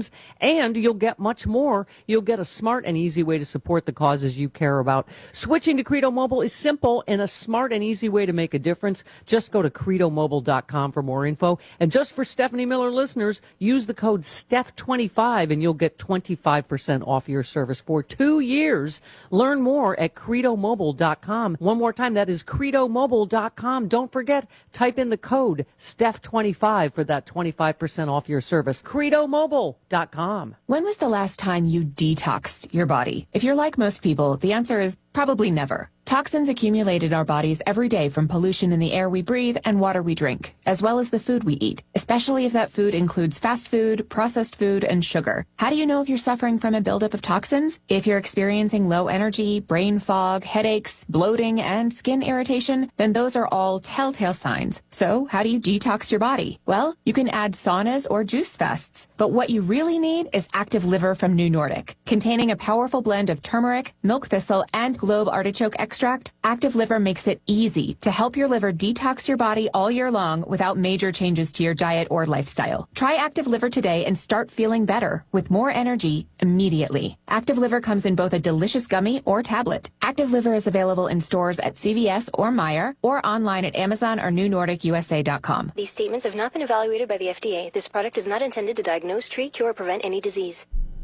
listeners, and you'll get much more. You'll get a smart and easy way to support the causes you care about. Switching to Credo Mobile is simple and a smart and easy way to make a difference. Just go to credo mobile dot com for more info. And just for Stephanie Miller listeners, use the code Steph twenty-five and you'll get twenty-five percent off your service for two years. Learn more at credo mobile dot com. One more time, that is credo mobile dot com. Don't forget, type in the code Steph twenty-five for that twenty-five percent off your service. credo mobile dot com. When was the last time you detoxed your body? If you're like most people, the answer is probably never. Toxins accumulate in our bodies every day from pollution in the air we breathe and water we drink, as well as the food we eat, especially if that food includes fast food, processed food, and sugar. How do you know if you're suffering from a buildup of toxins? If you're experiencing low energy, brain fog, headaches, bloating, and skin irritation, then those are all telltale signs. So how do you detox your body? Well, you can add saunas or juice fasts, but what you really need is Active Liver from New Nordic. Containing a powerful blend of turmeric, milk thistle, and globe artichoke extract, Active Liver makes it easy to help your liver detox your body all year long without major changes to your diet or lifestyle. Try Active Liver today and start feeling better with more energy immediately. Active Liver comes in both a delicious gummy or tablet. Active Liver is available in stores at C V S or Meijer or online at Amazon or new nordic u s a dot com. These statements have not been evaluated by the F D A. This product is not intended to diagnose, treat, cure, or prevent any disease.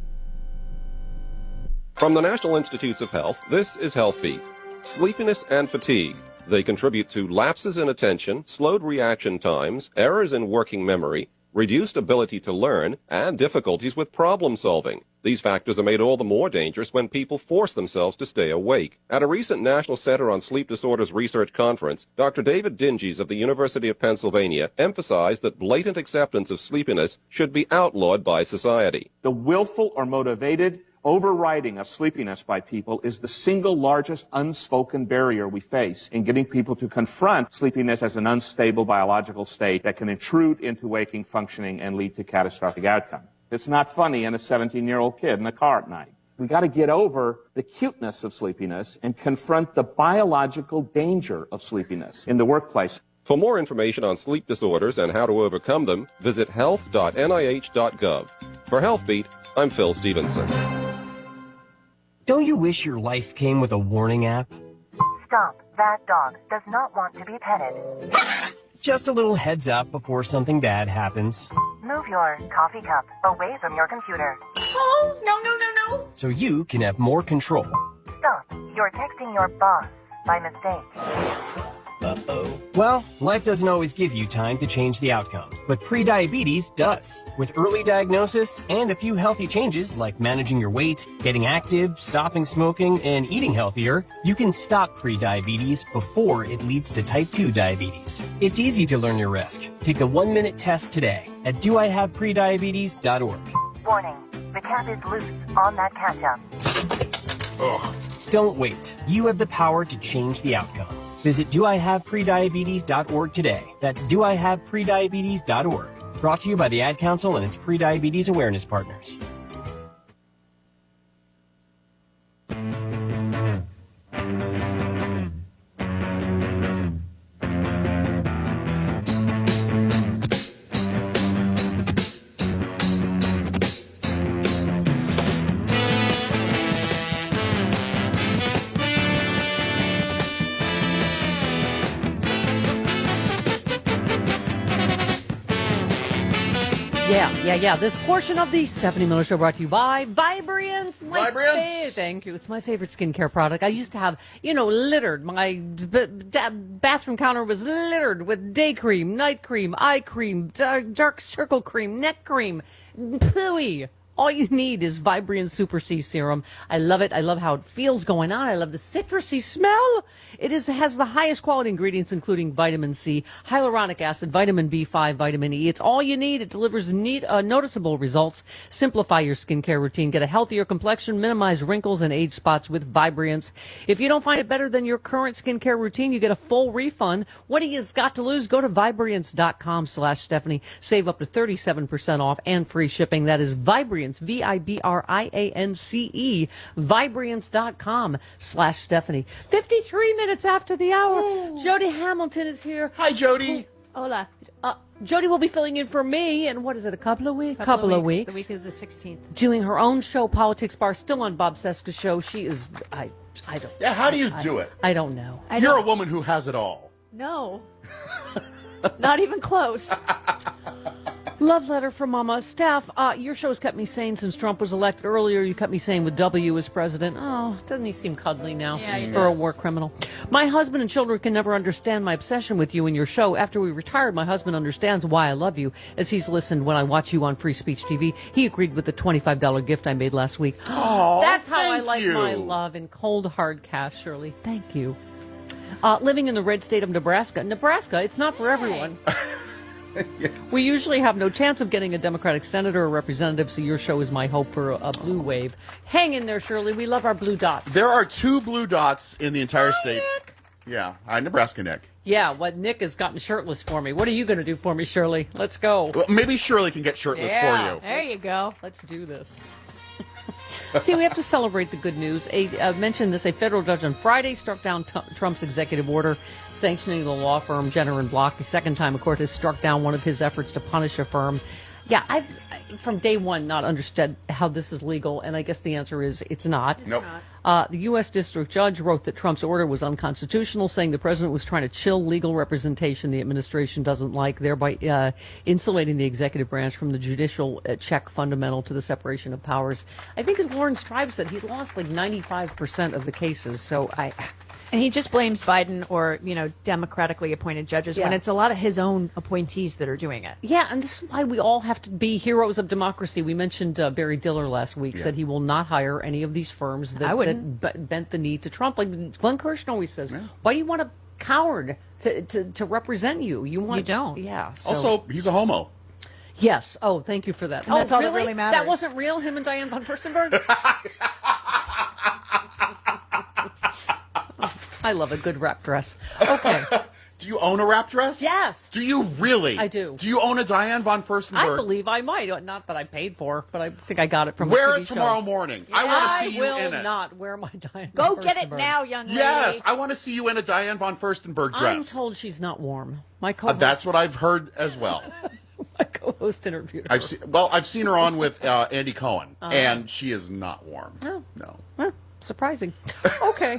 From the National Institutes of Health, this is HealthBeat. Sleepiness and fatigue. They contribute to lapses in attention, slowed reaction times, errors in working memory, reduced ability to learn, and difficulties with problem solving. These factors are made all the more dangerous when people force themselves to stay awake. At a recent National Center on Sleep Disorders research conference, Doctor David Dinges of the University of Pennsylvania emphasized that blatant acceptance of sleepiness should be outlawed by society. The willful or motivated overriding of sleepiness by people is the single largest unspoken barrier we face in getting people to confront sleepiness as an unstable biological state that can intrude into waking functioning and lead to catastrophic outcome. It's not funny in a seventeen-year-old kid in a car at night. We got to get over the cuteness of sleepiness and confront the biological danger of sleepiness in the workplace. For more information on sleep disorders and how to overcome them, visit health dot n i h dot gov. For HealthBeat, I'm Phil Stevenson. Don't you wish your life came with a warning app? Stop. That dog does not want to be petted. Just a little heads up before something bad happens. Move your coffee cup away from your computer. Oh, no, no, no, no. So you can have more control. Stop. You're texting your boss by mistake. Uh-oh. Well, life doesn't always give you time to change the outcome, but prediabetes does. With early diagnosis and a few healthy changes like managing your weight, getting active, stopping smoking, and eating healthier, you can stop prediabetes before it leads to type two diabetes. It's easy to learn your risk. Take the one-minute test today at do I have prediabetes dot org. Warning, the cap is loose on that ketchup. Ugh. Don't wait. You have the power to change the outcome. Visit do I have prediabetes dot org today. That's do I have prediabetes dot org. Brought to you by the Ad Council and its prediabetes awareness partners. Yeah, yeah, yeah. This portion of the Stephanie Miller Show brought to you by Vibrance. My Vibrance. fa- Thank you. It's my favorite skincare product. I used to have, you know, littered. My b- b- bathroom counter was littered with day cream, night cream, eye cream, dark, dark circle cream, neck cream. Pooey. All you need is Vibrance Super C Serum. I love it. I love how it feels going on. I love the citrusy smell. It is has the highest quality ingredients, including vitamin C, hyaluronic acid, vitamin B five, vitamin E. It's all you need. It delivers neat, uh, noticeable results. Simplify your skincare routine. Get a healthier complexion. Minimize wrinkles and age spots with Vibrance. If you don't find it better than your current skincare routine, you get a full refund. What do you got to lose? Go to Vibrance dot com slash Stephanie. Save up to thirty-seven percent off and free shipping. That is Vibrance. V I B R I A N C E, Vibrance dot com slash Stephanie. fifty-three minutes after the hour, Jody Hamilton is here. Hi, Jody. Hola. Uh, Jody will be filling in for me, and what is it, a couple of weeks? Couple, couple of, of weeks, weeks. The week of the sixteenth. Doing her own show, Politics Bar, still on Bob Seska's show. She is, I, I don't. Yeah, how do you I, do I, it? I don't know. I You're don't- a woman who has it all. No. Not even close. Love letter from Mama. Staff, uh, your show's kept me sane since Trump was elected. Earlier, you kept me sane with W as president. Oh, doesn't he seem cuddly now? Yeah, he for does. a war criminal. My husband and children can never understand my obsession with you and your show. After we retired, my husband understands why I love you, as he's listened when I watch you on Free Speech T V. He agreed with the twenty-five dollars gift I made last week. Oh, That's how I thank like you. my love in cold, hard cash, Shirley. Thank you. Uh, living in the red state of Nebraska. Nebraska, it's not for everyone. Yes. We usually have no chance of getting a Democratic senator or representative, so your show is my hope for a, a blue wave. Hang in there, Shirley. We love our blue dots. There are two blue dots in the entire state. Yeah, hi, Nebraska Nick. Yeah, what Nick has gotten shirtless for me. What are you going to do for me, Shirley? Let's go. Well, maybe Shirley can get shirtless Yeah. for you. There you go. Let's do this. See, we have to celebrate the good news. A, uh, mentioned this, a federal judge on Friday struck down t- Trump's executive order sanctioning the law firm Jenner and Block. The second time a court has struck down one of his efforts to punish a firm. Yeah, I've, from day one, not understood how this is legal, and I guess the answer is it's not. It's nope. not. Uh, the U S district judge wrote that Trump's order was unconstitutional, saying the president was trying to chill legal representation the administration doesn't like, thereby uh, insulating the executive branch from the judicial uh, check fundamental to the separation of powers. I think, as Lauren Stribe said, he's lost like ninety-five percent of the cases, so I... And he just blames Biden or, you know, democratically appointed judges when Yeah. it's a lot of his own appointees that are doing it. Yeah, and this is why we all have to be heroes of democracy. We mentioned uh, Barry Diller last week, Yeah. said he will not hire any of these firms that, I wouldn't. that b- bent the knee to Trump. Like Glenn Kirshner always says, why do you want a coward to, to, to represent you? You want You don't. Yeah. so- Also, he's a homo. yes. Oh, thank you for that. And that's all that really? really matters. That wasn't real, him and Diane von Furstenberg? I love a good wrap dress. Okay. Do you own a wrap dress? Yes. Do you really? I do. Do you own a Diane von Furstenberg? I believe I might. Not that I paid for, but I think I got it from a Wear T V it tomorrow show. morning. I want to see you will in it. not wear my Diane Go von get it Furstenberg. now, young lady. Yes, I want to see you in a Diane von Furstenberg dress. I'm told she's not warm. My Uh, co-host, that's what I've heard as well. my co-host interviewed her. I've seen, well, I've seen her on with uh, Andy Cohen, Uh, and she is not warm. Oh. No. Huh, surprising. Okay.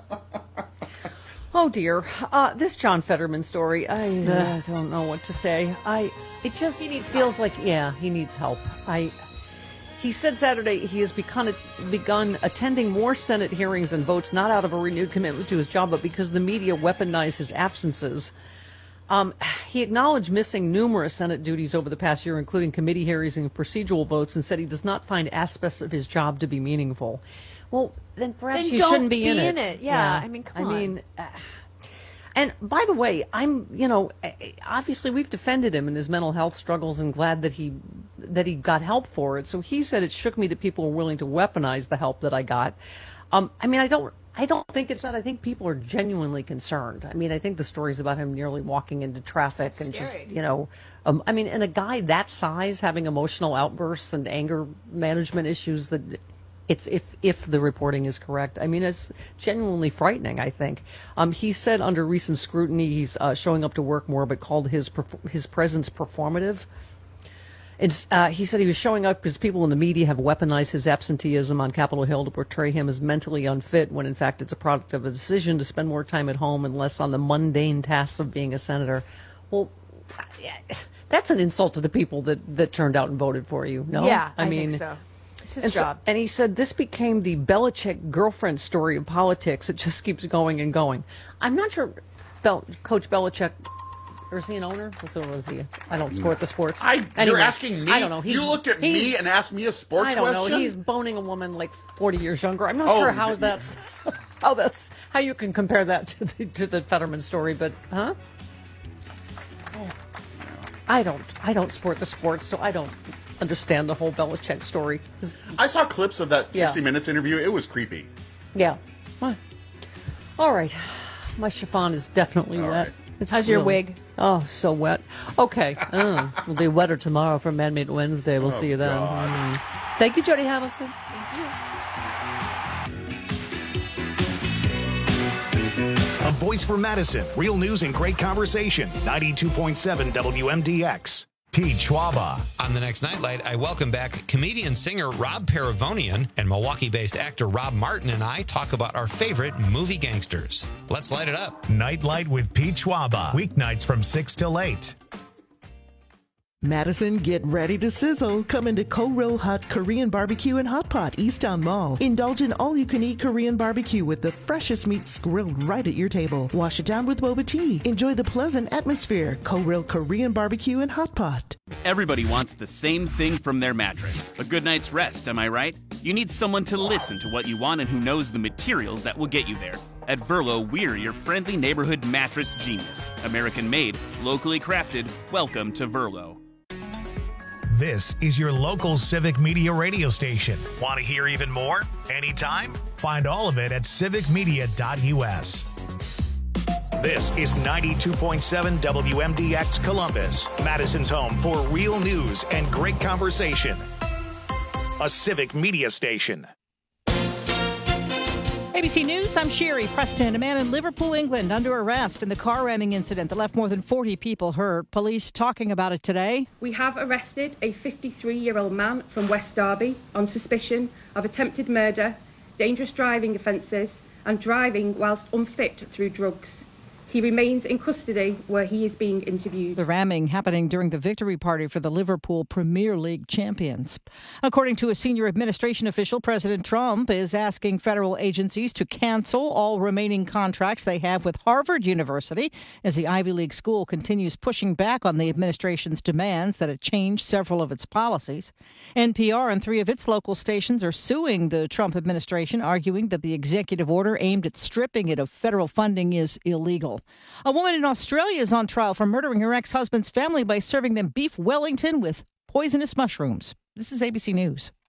Oh dear, uh, this John Fetterman story. I uh, don't know what to say. I it just he needs feels like yeah he needs help. I he said Saturday he has begun begun attending more Senate hearings and votes not out of a renewed commitment to his job, but because the media weaponize his absences. Um, he acknowledged missing numerous Senate duties over the past year, including committee hearings and procedural votes, and said he does not find aspects of his job to be meaningful. Well, then perhaps Then you don't shouldn't be, be in, in it. it. Yeah, I mean, come I on. mean, uh, and by the way, I'm, you know, obviously we've defended him in his mental health struggles and glad that he that he got help for it. So he said it shook me that people were willing to weaponize the help that I got. Um, I mean, I don't. I don't think it's that. I think people are genuinely concerned. I mean, I think the stories about him nearly walking into traffic That's and just, scary. you know, um, I mean, and a guy that size having emotional outbursts and anger management issues that it's if if the reporting is correct. I mean, it's genuinely frightening, I think. Um, he said under recent scrutiny he's uh, showing up to work more, but called his perf- his presence performative. It's, uh, he said he was showing up because people in the media have weaponized his absenteeism on Capitol Hill to portray him as mentally unfit, when in fact it's a product of a decision to spend more time at home and less on the mundane tasks of being a senator. Well, that's an insult to the people that, that turned out and voted for you. No, Yeah, I, mean, think so. It's his and, so- job. and he said this became the Belichick girlfriend story of politics. It just keeps going and going. I'm not sure, Bel- Coach Belichick. Or is he an owner? Or was he? I don't sport the sports. I, you're Anyway, asking me? I don't know. He's- you looked at he's- me and asked me a sports I don't question? know. He's boning a woman like forty years younger. I'm not Oh, sure how yeah. that's how that's how you can compare that to the to the Fetterman story, but huh? I don't. I don't sport the sports, so I don't understand the whole Belichick story. I saw clips of that Yeah. sixty minutes interview. It was creepy. Yeah. Well, all right. My chiffon is definitely All wet. right. It's How's your really- wig? Oh, so wet. Okay. Oh, it'll be wetter tomorrow for Man Meat Wednesday. We'll Oh, see you then. God. Mm. Thank you, Jody Hamilton. Thank you. A voice for Madison. Real news and great conversation. ninety-two point seven W M D X. Pete Schwaba. On the next Nightlight, I welcome back comedian-singer Rob Paravonian, and Milwaukee-based actor Rob Martin and I talk about our favorite movie gangsters. Let's light it up. Nightlight with Pete Schwaba. Weeknights from six till eight. Madison, get ready to sizzle. Come into Ko-Ro Hut Korean Barbecue and Hot Pot, Easttown Mall. Indulge in all-you-can-eat Korean barbecue with the freshest meats grilled right at your table. Wash it down with boba tea. Enjoy the pleasant atmosphere. Ko-Ro Korean Barbecue and Hot Pot. Everybody wants the same thing from their mattress. A good night's rest, am I right? You need someone to listen to what you want and who knows the materials that will get you there. At Verlo, we're your friendly neighborhood mattress genius. American-made, locally crafted. Welcome to Verlo. This is your local Civic Media radio station. Want to hear even more? Anytime? Find all of it at civic media dot U S. This is ninety-two point seven W M D X Columbus, Madison's home for real news and great conversation. A Civic Media station. A B C News, I'm Sherry Preston. A man in Liverpool, England, under arrest in the car ramming incident that left more than forty people hurt. Police talking about it today. We have arrested a fifty-three-year-old man from West Derby on suspicion of attempted murder, dangerous driving offences, and driving whilst unfit through drugs. He remains in custody where he is being interviewed. The ramming happening during the victory party for the Liverpool Premier League champions. According to a senior administration official, President Trump is asking federal agencies to cancel all remaining contracts they have with Harvard University as the Ivy League school continues pushing back on the administration's demands that it change several of its policies. N P R and three of its local stations are suing the Trump administration, arguing that the executive order aimed at stripping it of federal funding is illegal. A woman in Australia is on trial for murdering her ex-husband's family by serving them beef Wellington with poisonous mushrooms. This is A B C News.